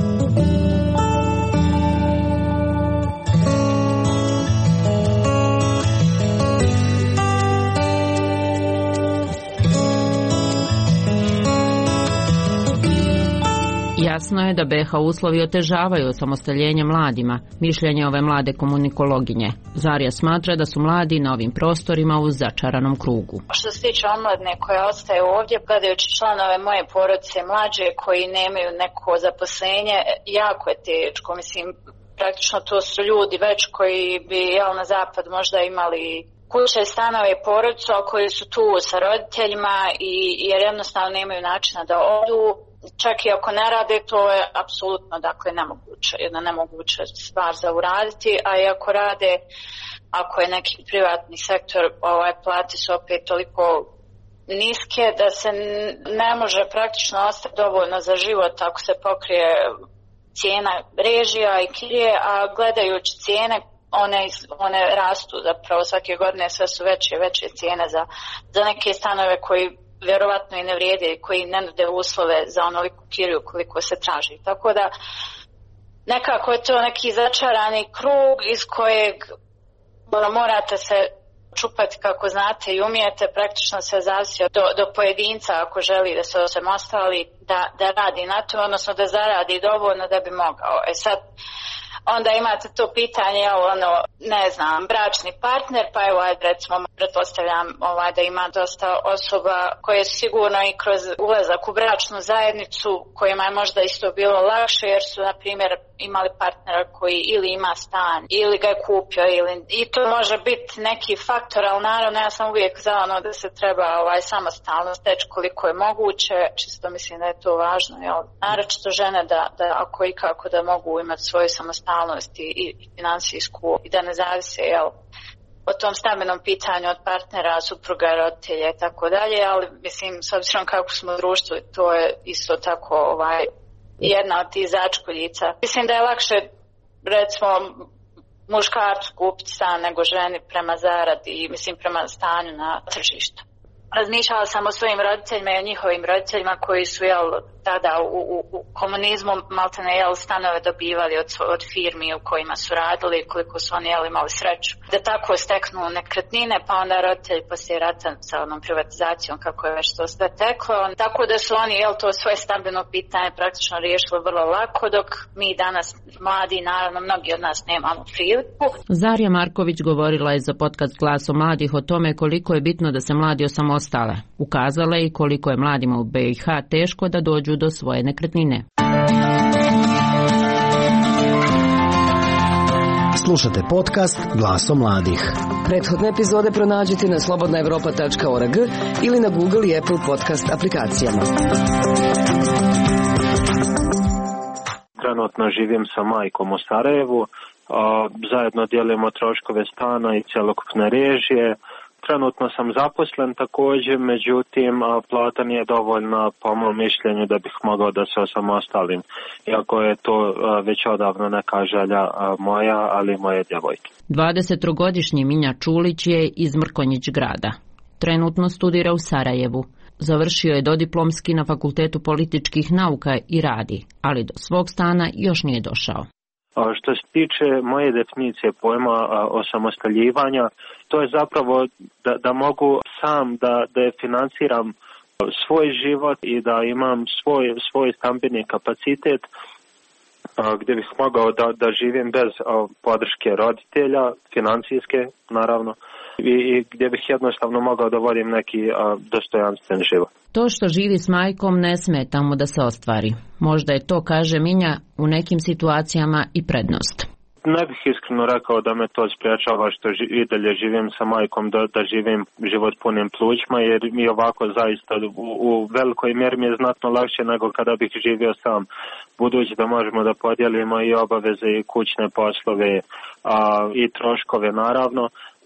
Jasno je da BiH uslovi otežavaju osamostaljenje mladima, mišljenje ove mlade komunikologinje. Zarija smatra da su mladi na ovim prostorima u začaranom krugu. Što se tiče omladine koja ostaje ovdje, gledajući članove moje porodice mlađe koji nemaju neko zaposlenje, jako je teško. Mislim, praktično to su ljudi već koji bi na zapad možda imali kuće, stanove i porodicu, a koji su tu sa roditeljima jer jednostavno nemaju načina da odu. Čak i ako ne rade, to je apsolutno jedna nemoguća stvar za uraditi, a i ako rade, ako je neki privatni sektor, plate su opet toliko niske da se ne može praktično ostati dovoljno za život ako se pokrije cijena režija i kirije, a gledajući cijene one rastu zapravo svake godine, sve su veće i veće cijene za neke stanove koji vjerovatno i ne vrijede, koji ne nude uslove za onoliku kiriju koliko se traži. Tako da nekako je to neki začarani krug iz kojeg morate se čupati kako znate i umijete, praktično se zavisi do pojedinca ako želi da se osamostali, da radi na to, odnosno da zaradi dovoljno da bi mogao. Sad, onda imate to pitanje, ne znam, bračni partner, pa evo, recimo, pretpostavljam da ima dosta osoba koje su sigurno i kroz ulazak u bračnu zajednicu, kojima je možda isto bilo lakše, jer su, na primjer, imali partnera koji ili ima stan, ili ga je kupio, i to može biti neki faktor, ali naravno ja sam uvijek za da se treba samostalno steći koliko je moguće, čisto mislim da je to važno, naročito žene da ako i kako da mogu imati svoju samostalnost i financijsku i da ne zavise o tom stambenom pitanju od partnera, supruga, roditelja i tako dalje, ali mislim s obzirom kako smo u društvu, to je isto tako jedna od tih začkoljica. Mislim da je lakše recimo muškarcu kupiti stan nego ženi prema zaradi i mislim prema stanju na tržištu. Razmišljala sam o svojim roditeljima i o njihovim roditeljima koji su tada u komunizmu maltene stanove dobivali od firmi u kojima su radili, koliko su oni imali sreću da tako steknu nekretnine, pa onda roditelji poslije rata sa onom privatizacijom kako je već to sve teklo. Tako da su oni to svoje stambeno pitanje praktično riješili vrlo lako, dok mi danas mladi, naravno mnogi od nas nemamo priliku. Zarija Marković govorila je za podcast Glasom mladih o tome koliko je bitno da se mladi osamostale. Ukazala je i koliko je mladima u BiH teško da dođu do svoje nekretnine. Slušate podcast Glasom mladih. Prethodne epizode pronađite na slobodnaevropa.org ili na Google i Apple podcast aplikacijama. Trenutno živim sa majkom u Sarajevu, zajedno dijelimo troškove stana i cjelokupne režije. Trenutno sam zaposlen također, međutim plata nije dovoljna po mom mišljenju da bih mogao da se osamostalim, iako je to već odavno neka želja moja, ali i moje djevojke. 23-godišnji Minja Čulić je iz Mrkonjić grada. Trenutno studira u Sarajevu. Završio je dodiplomski na Fakultetu političkih nauka i radi, ali do svog stana još nije došao. Što se tiče moje definicije pojma osamostaljivanja, to je zapravo da mogu sam da financiram svoj život i da imam svoj stambeni kapacitet gdje bih mogao da živim bez podrške roditelja, financijske naravno, i gdje bih jednostavno mogao da vodim neki dostojanstven život. To što živi s majkom ne smeta mu da se ostvari. Možda je to, kaže Minja, u nekim situacijama i prednost. Ne bih iskreno rekao da me to spriječava što i dalje živim sa majkom, da živim život punim plućima, jer mi ovako zaista u velikoj mjeri mi je znatno lakše nego kada bih živio sam, budući da možemo da podijelimo i obaveze i kućne poslove i troškove naravno.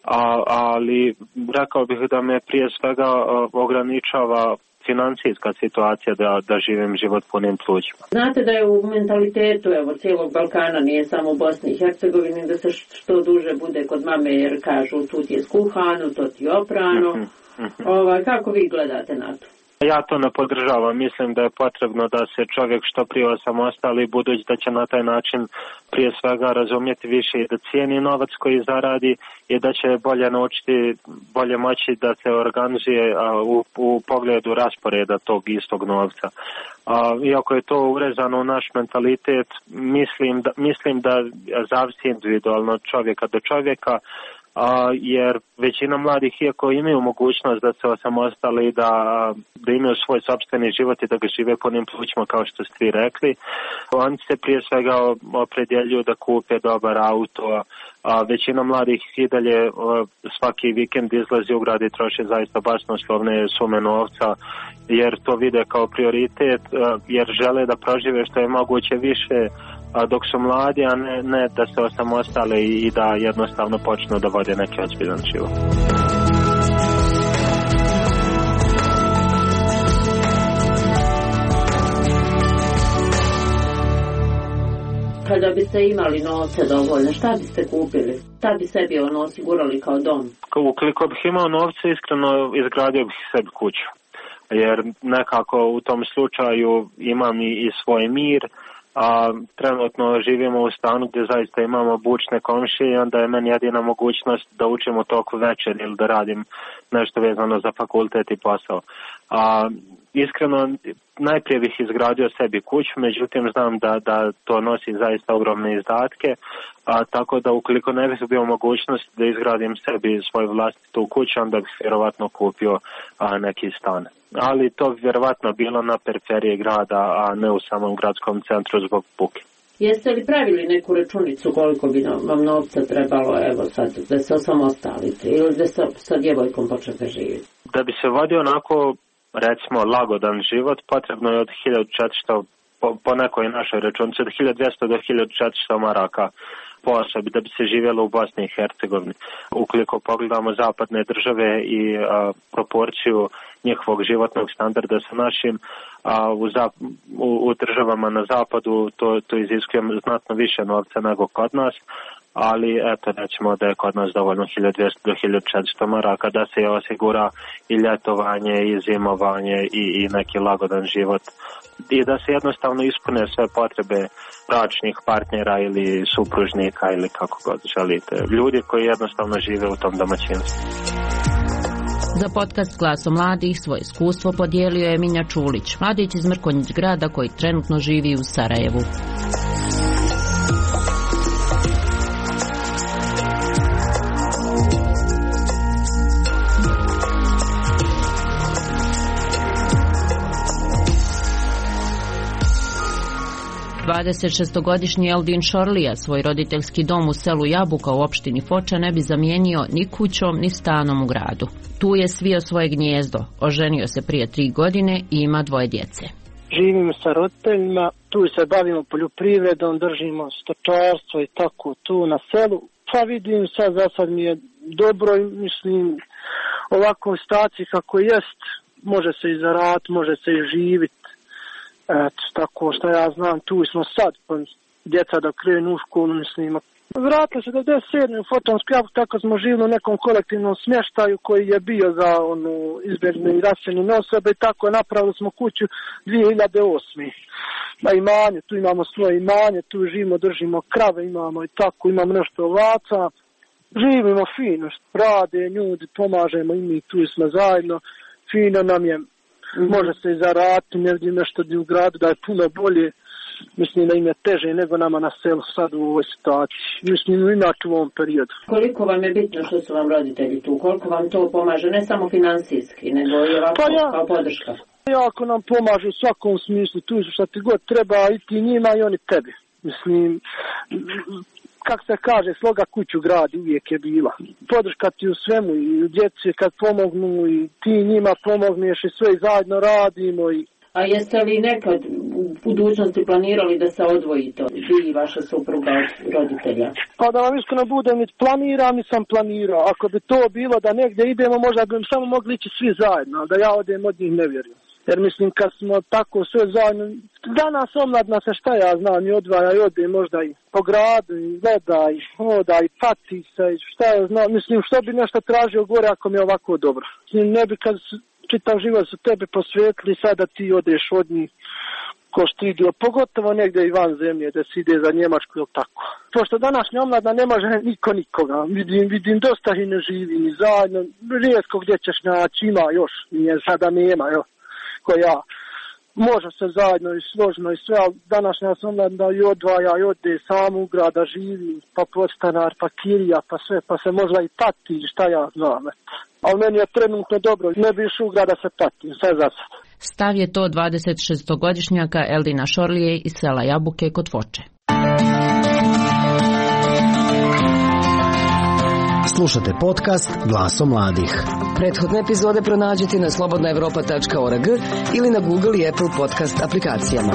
Ali rekao bih da me prije svega ograničava financijska situacija da živim život punim plućima. Znate da je u mentalitetu cijelog Balkana, nije samo u Bosni i Hercegovini, da se što duže bude kod mame, jer kažu tu ti je skuhano, to ti je oprano. Kako vi gledate na to? Ja to ne podržavam. Mislim da je potrebno da se čovjek što prije osamostali, budući da će na taj način prije svega razumjeti više i da cijeni novac koji zaradi i da će bolje naučiti, bolje moći da se organizuje u pogledu rasporeda tog istog novca. Iako je to urezano u naš mentalitet, mislim da zavisi individualno od čovjeka do čovjeka. jer većina mladih, iako imaju mogućnost da se osamostale i da imaju svoj sopstveni život i da ga žive punim plućima, kao što ste vi rekli, oni se prije svega opredjeljuju da kupe dobar auto. Većina mladih i dalje svaki vikend izlazi u grad i troše zaista basnoslovne sume novca, jer to vide kao prioritet, jer žele da prožive što je moguće više dok su mladi, a ne da se osamostale i da jednostavno počnu da vode neki ozbiljan život. Kada biste imali novce dovoljno, šta biste kupili? Šta bi sebi osigurali kao dom? Ukoliko bih imao novce, iskreno izgradio bih sebi kuću. Jer nekako u tom slučaju imam i svoj mir, a trenutno živimo u stanu gdje zaista imamo bučne komšije i onda je meni jedina mogućnost da učim u toku večer ili da radim nešto vezano za fakultet i posao. Iskreno, najprije bih izgradio sebi kuću, međutim znam da to nosi zaista ogromne izdatke, tako da ukoliko ne bih bio mogućnost da izgradim sebi svoju vlastitu kuću, onda bih vjerovatno kupio neki stan. Ali to bi vjerovatno bilo na periferiji grada, a ne u samom gradskom centru zbog buke. Jeste li pravili neku računicu koliko bi vam novca trebalo, evo sad, da se osamostalite ili da sa djevojkom počete živjeti? Da bi se vodio onako, recimo, lagodan život, potrebno je od 1400, po nekoj našoj računici, od 1200 do 1400 maraka po osobi da bi se živjelo u Bosni i Hercegovini. Ukoliko pogledamo zapadne države i proporciju njihovog životnog standarda sa našim, u državama na zapadu to iziskuje znatno više novca nego kod nas, ali eto recimo da je kod nas dovoljno 1200 do 1400 maraka da se osigura i ljetovanje i zimovanje i neki lagodan život i da se jednostavno ispune sve potrebe bračnih partnera ili supružnika ili kako god želite. Ljudi koji jednostavno žive u tom domaćinstvu. Za podcast Glasom mladih svoje iskustvo podijelio je Minja Čulić, mladić iz Mrkonjić grada koji trenutno živi u Sarajevu. Dvadesetšestogodišnji Eldin Šorlija svoj roditeljski dom u selu Jabuka u opštini Foča ne bi zamijenio ni kućom ni stanom u gradu. Tu je svio svoje gnijezdo, oženio se prije 3 godine i ima 2 djece. Živimo sa roditeljima, tu se bavimo poljoprivredom, držimo stočarstvo i tako tu na selu. Pa vidim sad, za sad mi je dobro i mislim ovako u staciji kako jest, može se i zaraditi, može se i živjeti. Eto, tako što ja znam, tu smo sad, pa djeca da krenu u školu, mislim. Vratili se 97. u Fotonsku Jabuku, tako smo živjeli u nekom kolektivnom smještaju koji je bio za izbježne i raseljene osobe i tako napravili smo kuću 2008. Na imanje, tu imamo svoje imanje, tu živimo, držimo krave, imamo i tako, imamo nešto ovaca. Živimo fino, rade ljudi, pomažemo i mi, tu smo zajedno, fino nam je. Može se i zaraditi, ne vidim nešto u gradu da je puno bolje, mislim da im je teže nego nama na selu sad u ovoj situaciji, mislim inače u ovom periodu. Koliko vam je bitno što su vam roditelji tu, koliko vam to pomaže, ne samo finansijski, nego i ovako kao podrška? Jako nam pomaže u svakom smislu, tu su šta ti god treba i ti njima i oni tebi, mislim, kako se kaže, sloga kuću gradi uvijek je bila. Podrška ti u svemu i u djeci kad pomognu i ti njima pomogneš i sve i zajedno radimo. A jeste li nekad u budućnosti planirali da se odvojite, vi i vaša supruga od roditelja? Pa da vam iskreno budem, nisam planirao. Ako bi to bilo da negdje idemo, možda bi samo mogli ići svi zajedno, da ja odem od njih ne vjerujem. Jer mislim kad smo tako sve zajedno, danas omladna se šta ja znam i odvaja i ode možda i po gradu i gleda i hoda i pati se i šta ja znam, mislim što bi nešto tražio gore ako mi je ovako dobro. Mislim ne bi kad čitav život su tebe posvetili sada ti odeš od njih ko što idu, pogotovo negdje i van zemlje da se ide za Njemačku ili tako. Pošto današnja omladna ne može nikoga, vidim dosta i ne živi ni zajedno, rijetko gdje ćeš naći, ima još, nije sada nema, jo. Ko ja. može se zajedno i složno i sve, ali današnja se omladina i odvaja i ode sam u grada živi, pa podstanar, pa kirija, pa sve, pa se možda i pati, šta ja znam. Ali meni je trenutno dobro, ne bi išao u grada se pati, sve za sad. Stav je to 26-godišnjaka Eldina Šorlije iz sela Jabuke kod Foče. Slušate podcast Glaso mladih. Prethodne epizode pronađite na slobodnaevropa.org ili na Google i Apple podcast aplikacijama.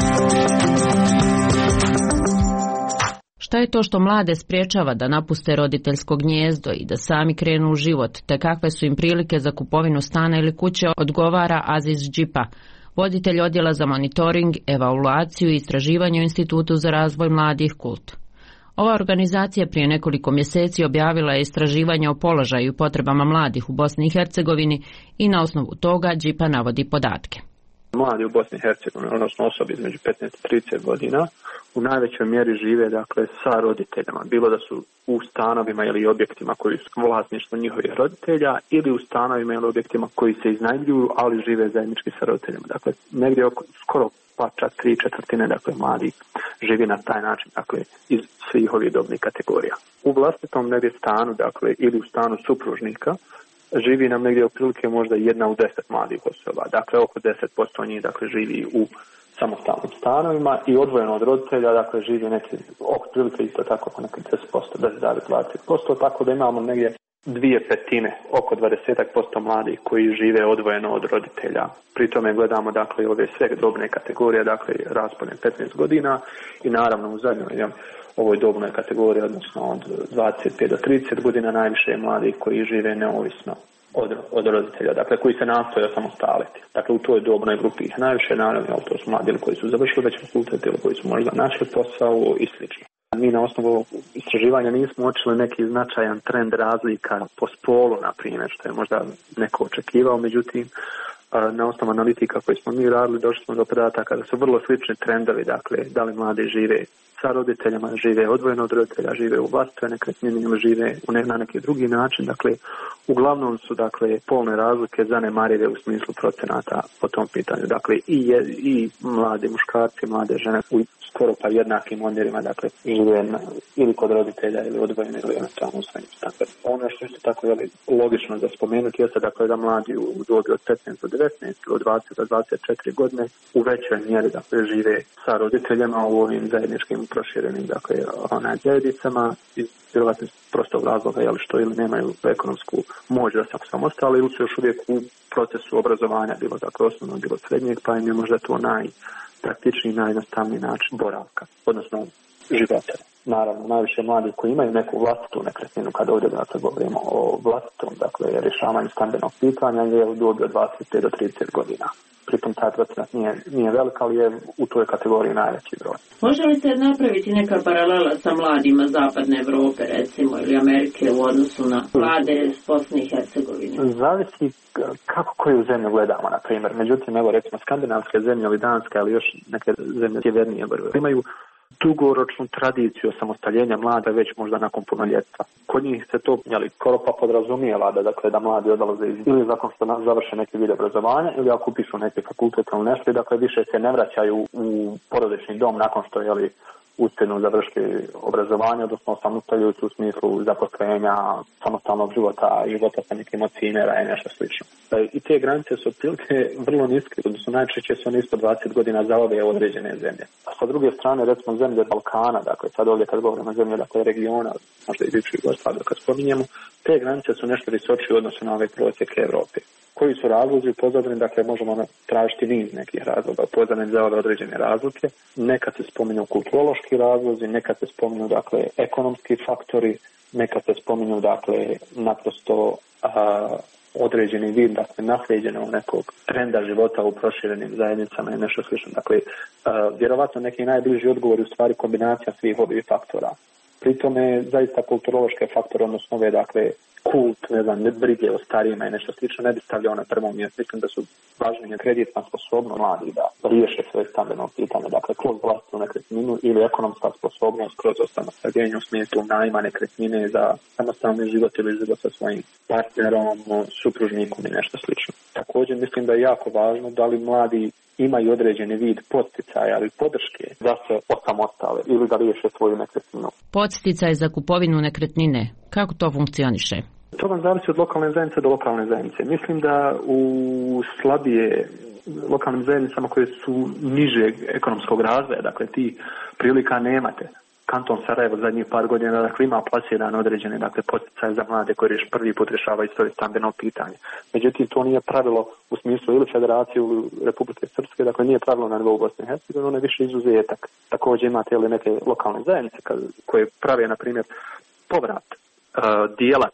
Šta je to što mlade spriječava da napuste roditeljsko gnijezdo i da sami krenu u život, te kakve su im prilike za kupovinu stana ili kuće, odgovara Aziz Džipa, voditelj odjela za monitoring, evaluaciju i istraživanje u Institutu za razvoj mladih KULT. Ova organizacija prije nekoliko mjeseci objavila je istraživanje o položaju i potrebama mladih u Bosni i Hercegovini i na osnovu toga Džipa navodi podatke. Mladi u Bosni i Hercegovini, odnosno osobe između 15 i 30 godina, u najvećoj mjeri žive sa roditeljima, bilo da su u stanovima ili objektima koji su vlasništvo njihovih roditelja ili u stanovima ili objektima koji se iznajmljuju, ali žive zajednički sa roditeljima. Dakle, negdje skoro pa čak 3/4 mladih živi na taj način, iz svih ovih dobnih kategorija. U vlastitom negdje stanu, ili u stanu supružnika, živi nam negdje otprilike možda 1 u 10 mladih osoba. Dakle, oko 10% njih živi u samostalnim stanovima i odvojeno od roditelja, živi neki otprilike isto tako oko nekih 10%, 10-20%, tako da imamo negdje 2/5, oko 20% mladih koji žive odvojeno od roditelja. Pri tome gledamo ove sve dobne kategorije, raspon je 15 godina i naravno u zadnjoj ovoj dobnoj kategoriji, odnosno od 25 do 30 godina, najviše je mladih koji žive neovisno od roditelja, koji se nastoje osamostaliti. U toj dobnoj grupi ih najviše, naravno, to su mladi koji su završili već fakultet ili koji su možda našli posao i slično. Mi na osnovu istraživanja nismo uočili neki značajan trend razlika po spolu, na primjer, što je možda neko očekivao, međutim, na osnovu analitika koje smo mi radili, došli smo do podataka da su vrlo slični trendovi, da li mladi žive sa roditeljima, žive odvojeno od roditelja, žive u vlastitoj nekretnini ili žive na neki drugi način. Uglavnom su polne razlike zanemarive u smislu procenata po tom pitanju. I mladi muškarci, mlade žene u skoro pa jednakim omjerima, žive ili kod roditelja ili odvojeno ili eventualno u svojim stanovima. Ono što je tako logično za spomenuti jeste da mladi u dobi od 15 do 19 ili od 20 do 24 godine u većoj mjeri žive sa roditeljima u ovim zajedničkim proširenim zajednicama iz vjerovatno prostog razloga što ili nemaju ekonomsku moć da se samostale ili su još uvijek u procesu obrazovanja, bilo osnovno, bilo srednjeg, pa im je možda to najpraktičniji, najjednostavniji način boravka, odnosno života. Naravno, najviše mladih koji imaju neku vlastitu nekretninu, kada ovdje govorimo o vlastitom, rješavanju stambenog pitanja, je u dobi od 25 do 30 godina. Pritom taj procenat nije velik, ali je u toj kategoriji najveći broj. Može li se napraviti neka paralela sa mladima Zapadne Evrope, recimo, ili Amerike u odnosu na mlade iz Bosne i Hercegovine? Zavisi kako koju zemlju gledamo, na primjer. Međutim, evo recimo skandinavske zemlje ili Danska ili još neke zemlje sjevernije imaju dugoročnu tradiciju osamostaljenja mlada već možda nakon punoljetstva. Kod njih se to skoro pa podrazumijeva da mladi odlaze ili nakon što završe neki vid obrazovanja ili ako upišu neki fakultet ili nešto i više se ne vraćaju u porodični dom nakon što uspjenu završiti obrazovanje, odnosno osamostaljuju u smislu zaposlenja, samostalnog života sa nekim od cinera i nešto slično. I te granice su otprilike vrlo niske, odnosno najčešće su isto 20 godina za ove određene zemlje. A sa druge strane, recimo zemlje Balkana, sad ovdje kad govorimo o zemlje regiona, možda i bivšu Jugoslaviju kad spominjemo, te granice su nešto visočije u odnosu na ove prosjeke Evrope. Koji su razlozi u pozadini, možemo tražiti niz nekih razloga u pozadini za ove određene razlike. Nekad se spominju kulturološki razlozi, nekad se spominju ekonomski faktori, nekad se spominju naprosto određeni vid nasljeđenog nekog trenda života u proširenim zajednicama i nešto slično. Vjerovatno neki najbliži odgovor je u stvari kombinacija svih ovih faktora. Pritome zaista kulturološke faktore, odnosno ove kult, brige o starijima i nešto slično ne bi stavljao na prvom mjestu. Mislim da su važnije kreditna sposobnost mladih da riješe svoje stambeno pitanje, kroz vlastitu nekretninu ili ekonomska sposobnost kroz osamostaljenje u smislu najma nekretnine za samostalni život ili život sa svojim partnerom, supružnikom i nešto slično. Također mislim da je jako važno da li mladi imaju određeni vid podsticaja ili podrške da se osamostale ili da riješe svoju nekretninu. Podsticaj za kupovinu nekretnine, kako to funkcioniše? To vam zavisi od lokalne zajednice do lokalne zajednice. Mislim da u slabije lokalnim zajednicama koje su nižeg ekonomskog razvoja, dakle ti prilika nemate. Kanton Sarajevo zadnjih par godina dakle ima plasirane određene dakle podsticaje za mlade koji prvi put rješavaju svoje stambeno pitanje. Međutim, to nije pravilo u smislu ili Federacije ili Republike Srpske, dakle nije pravilo na nivou Bosne i Hercegovine, ono je više izuzetak. Također imate ili neke lokalne zajednice koje prave, na primjer, povrat dijela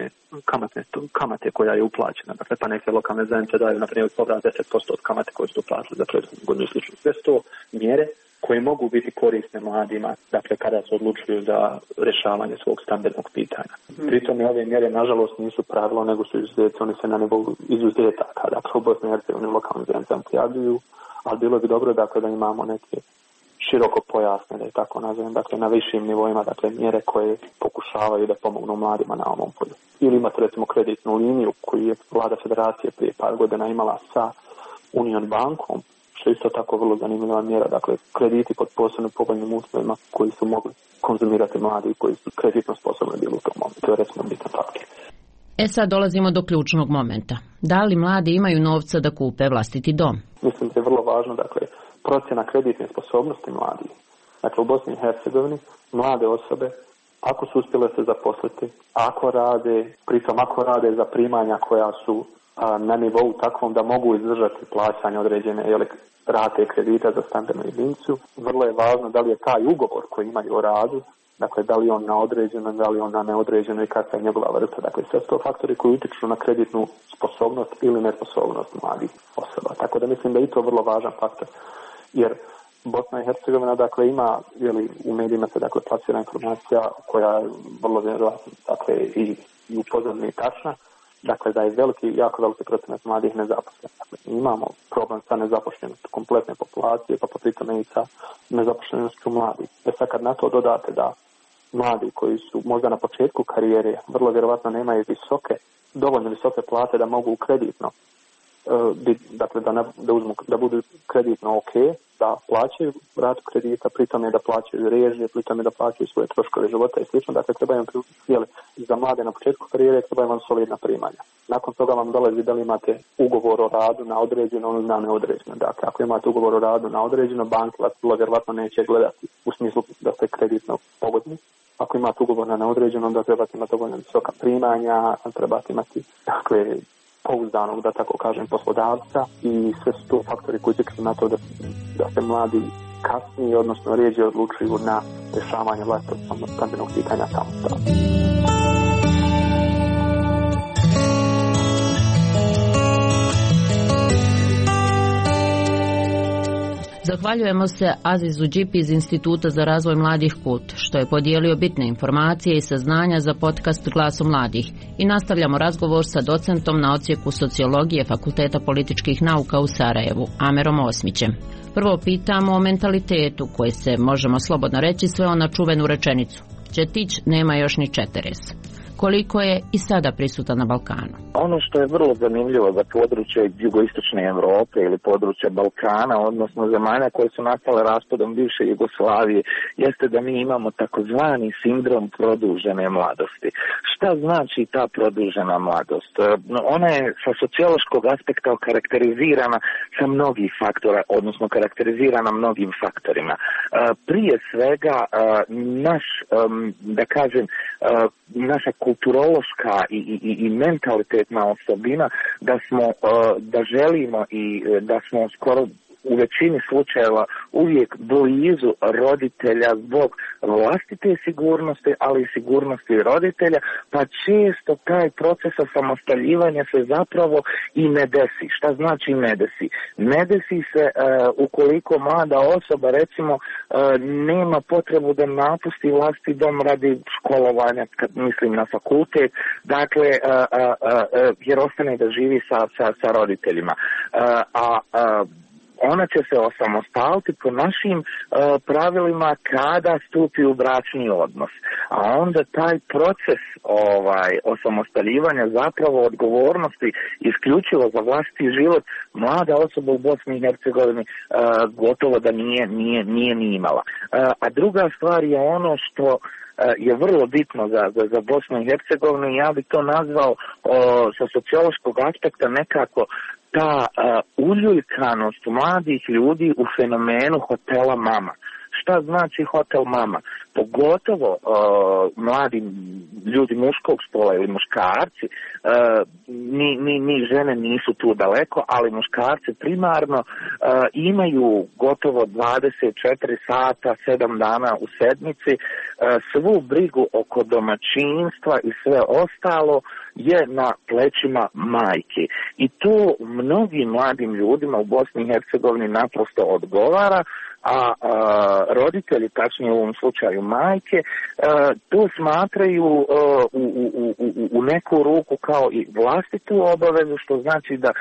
kamate koja je uplaćena. Dakle, pa neke lokalne zajednice daju, na primjer, povrat 10% od kamate koje su uplatili za prethodnu godinu i slično. Sve su to mjere koje mogu biti korisne mladima, dakle, kada se odlučuju za rješavanje svog stambenog pitanja. Pritom ove mjere, nažalost, nisu pravilo, nego su izuzeti, oni se na nivou izuzetaka, dakle, u Bosni i Hercegovini lokalne zajednice prijavljuju, ali bilo bi dobro, dakle, da imamo neke široko pojasne, da je tako nazovem, dakle, na višim nivoima, dakle, mjere koje pokušavaju da pomognu mladima na ovom polju. Ili imate, recimo, kreditnu liniju koju je vlada federacije prije par godina imala sa Union bankom, što je isto tako vrlo zanimljiva mjera, dakle, krediti pod posebno povoljnim uslovima koji su mogli konzumirati mladi i koji su kreditno sposobni bili u tom momentu. To je, recimo, bitan faktor. Sad dolazimo do ključnog momenta. Da li mladi imaju novca da kupe vlastiti dom? Mislim da je vrlo važno, dakle, procjena kreditne sposobnosti mladih. Dakle, u Bosni i Hercegovini mlade osobe, ako su uspjele se zaposliti, ako rade za primanja koja su na nivou takvom da mogu izdržati plaćanje određene rate kredita za stambenu jedinicu, vrlo je važno da li je taj ugovor koji imaju o radu, dakle, da li on na određeno, da li on na neodređeno i kakva je njegova vrsta. Dakle, sve su to faktori koji utječu na kreditnu sposobnost ili nesposobnost mladih osoba. Tako da mislim da je i to vrlo važan faktor. Jer Bosna i Hercegovina, dakle, ima, u medijima se, dakle, plasira informacija koja je vrlo vjerojatno, dakle, i upozorna i tačna, dakle, da je jako veliki procenat mladih nezaposlenih. Dakle, imamo problem sa nezaposlenošću kompletne populacije, pa potritome i sa nezaposlenošću mladih. Sad kad na to dodate da mladi koji su možda na početku karijere vrlo vjerovatno nemaju dovoljno visoke plate da mogu kreditno, dakle, da budu kreditno ok, da plaćaju ratu kredita, pritom je da plaćaju režije, pritom je da plaćaju svoje troškove života i slično. Dakle, treba im za mlade na početku karijere, treba vam solidna primanja. Nakon toga vam dolazi da li imate ugovor o radu na određeno ili na neodređeno. Dakle, ako imate ugovor o radu na određeno, banke vas vrlo vjerovatno neće gledati u smislu da ste kreditno pogodni. Ako imate ugovor na neodređeno, onda trebate imati dovoljno visoka primanja, trebate imati, dakle, pouzdanog, da tako kažem, poslodavca i sve su to faktori koji utječu na to da se mladi kasnije, odnosno rjeđe odlučuju na rješavanje vlastitog stambenog pitanja samostalno. Zahvaljujemo se Azizu Đipi iz Instituta za razvoj mladih KUT, što je podijelio bitne informacije i saznanja za podcast Glasom mladih. I nastavljamo razgovor sa docentom na odsjeku sociologije Fakulteta političkih nauka u Sarajevu, Amerom Osmićem. Prvo pitamo o mentalitetu koji se, možemo slobodno reći, sveo na čuvenu rečenicu. Četić nema još ni četeres. Koliko je i sada prisutan na Balkanu? Ono što je vrlo zanimljivo za područje jugoistočne Europe ili područje Balkana, odnosno zemalja koje su nastale raspadom bivše Jugoslavije, jeste da mi imamo takozvani sindrom produžene mladosti. Šta znači ta produžena mladost? Ona je sa sociološkog aspekta okarakterizirana sa mnogih faktora, odnosno karakterizirana mnogim faktorima. Prije svega, naša kulturološka i mentalitetna osobina da želimo i da smo skoro u većini slučajeva uvijek blizu roditelja zbog vlastite sigurnosti, ali i sigurnosti roditelja, pa često taj proces osamostaljivanja se zapravo i ne desi. Šta znači ne desi? Ne desi se ukoliko mlada osoba, recimo, nema potrebu da napusti vlastiti dom radi školovanja, kad mislim na fakultet, dakle, jer ostane da živi sa roditeljima. ona će se osamostaliti po našim pravilima kada stupi u bračni odnos. A onda taj proces osamostaljivanja, zapravo odgovornosti isključivo za vlastiti život, mlada osoba u Bosni i Hercegovini gotovo da nije ni imala. A druga stvar je ono što je vrlo bitno za Bosnu i Hercegovinu, ja bi to nazvao sa sociološkog aspekta nekako ta uljuljkanost mladih ljudi u fenomenu hotela mama. Šta znači hotel mama? Pogotovo mladi ljudi muškog spola ili muškarci, ni žene nisu tu daleko, ali muškarci primarno imaju gotovo 24 sata, 7 dana u sedmici, svu brigu oko domaćinstva i sve ostalo je na plećima majke. I to mnogim mladim ljudima u Bosni i Hercegovini naprosto odgovara, a roditelji, tačnije u ovom slučaju majke, to smatraju u neku ruku kao i vlastitu obavezu, što znači da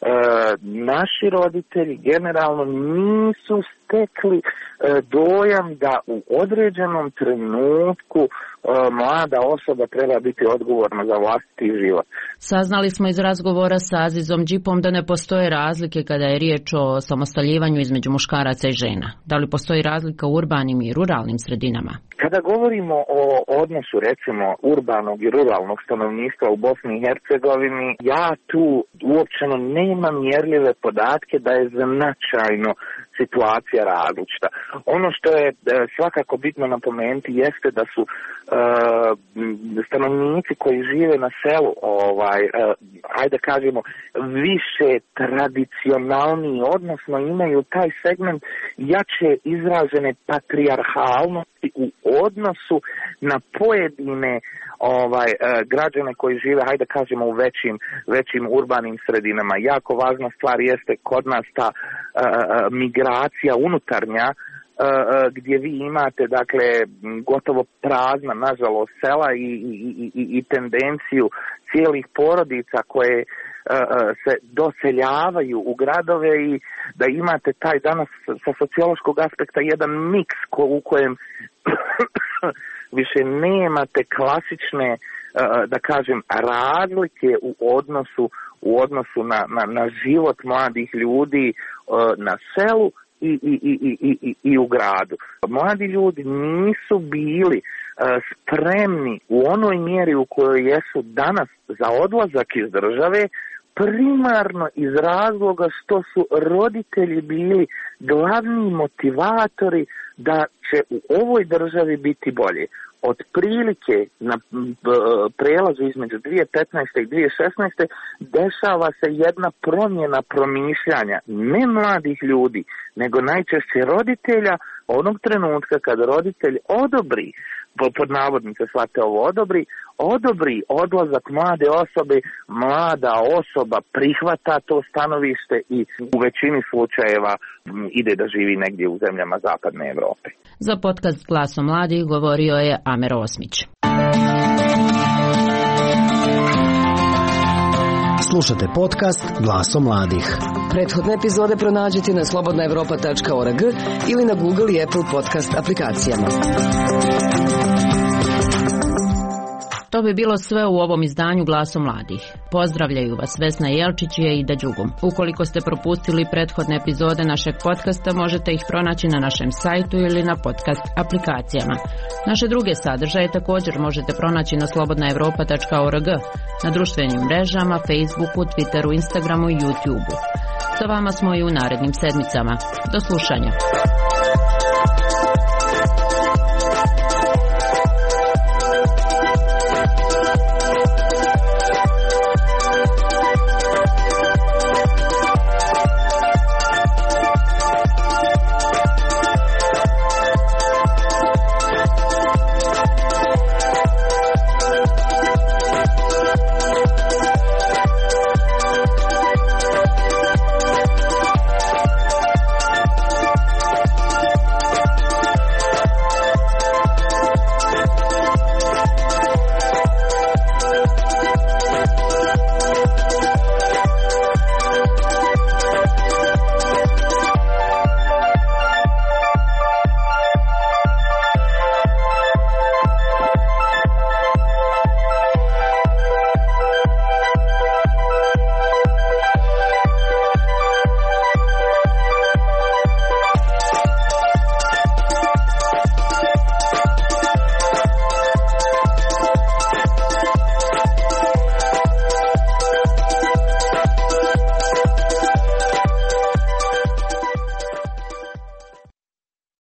naši roditelji generalno nisu stekli dojam da u određenom trenutku mlada osoba treba biti odgovorna za vlastiti život. Saznali smo iz razgovora sa Azizom Džipom da ne postoje razlike kada je riječ o samostaljivanju između muškaraca i žena. Da li postoji razlika u urbanim i ruralnim sredinama? Kada govorimo o odnosu recimo urbanog i ruralnog stanovništva u Bosni i Hercegovini, ja tu uopćeno nemam mjerljive podatke da je značajno situacija različita. Ono što je svakako bitno napomenuti jeste da su stanovnici koji žive na selu, ajde kažemo, više tradicionalniji, odnosno imaju taj segment jače izražene patrijarhalnosti u odnosu na pojedine građane koji žive, hajde kažemo, u većim urbanim sredinama. Jako važna stvar jeste kod nas ta migracija unutarnja, gdje vi imate, dakle, gotovo prazna, nažalost, sela i tendenciju cijelih porodica koje se doseljavaju u gradove i da imate taj danas sa sociološkog aspekta jedan miks u kojem više nemate klasične, da kažem, razlike u odnosu na život mladih ljudi na selu i u gradu. Mladi ljudi nisu bili spremni u onoj mjeri u kojoj jesu danas za odlazak iz države, primarno iz razloga što su roditelji bili glavni motivatori da će u ovoj državi biti bolje. Od prilike na prelazu između 2015. i 2016. dešava se jedna promjena promišljanja ne mladih ljudi, nego najčešće roditelja onog trenutka kad roditelj odobri, pod navodnice shvate ovo, odobri odlazak mlade osobe, mlada osoba prihvata to stanovište i u većini slučajeva ide da živi negdje u zemljama zapadne Europe. Za podcast Glasom mladih govorio je Amer Osmić. Slušate podcast Glasom mladih. Prethodne epizode pronađite na slobodnaevropa.org ili na Google i Apple podcast aplikacijama. To bi bilo sve u ovom izdanju Glasom mladih. Pozdravljaju vas Vesna Jelčić i Aida Đugum. Ukoliko ste propustili prethodne epizode našeg podcasta, možete ih pronaći na našem sajtu ili na podcast aplikacijama. Naše druge sadržaje također možete pronaći na slobodnaevropa.org, na društvenim mrežama, Facebooku, Twitteru, Instagramu i YouTubeu. Sa vama smo i u narednim sedmicama. Do slušanja.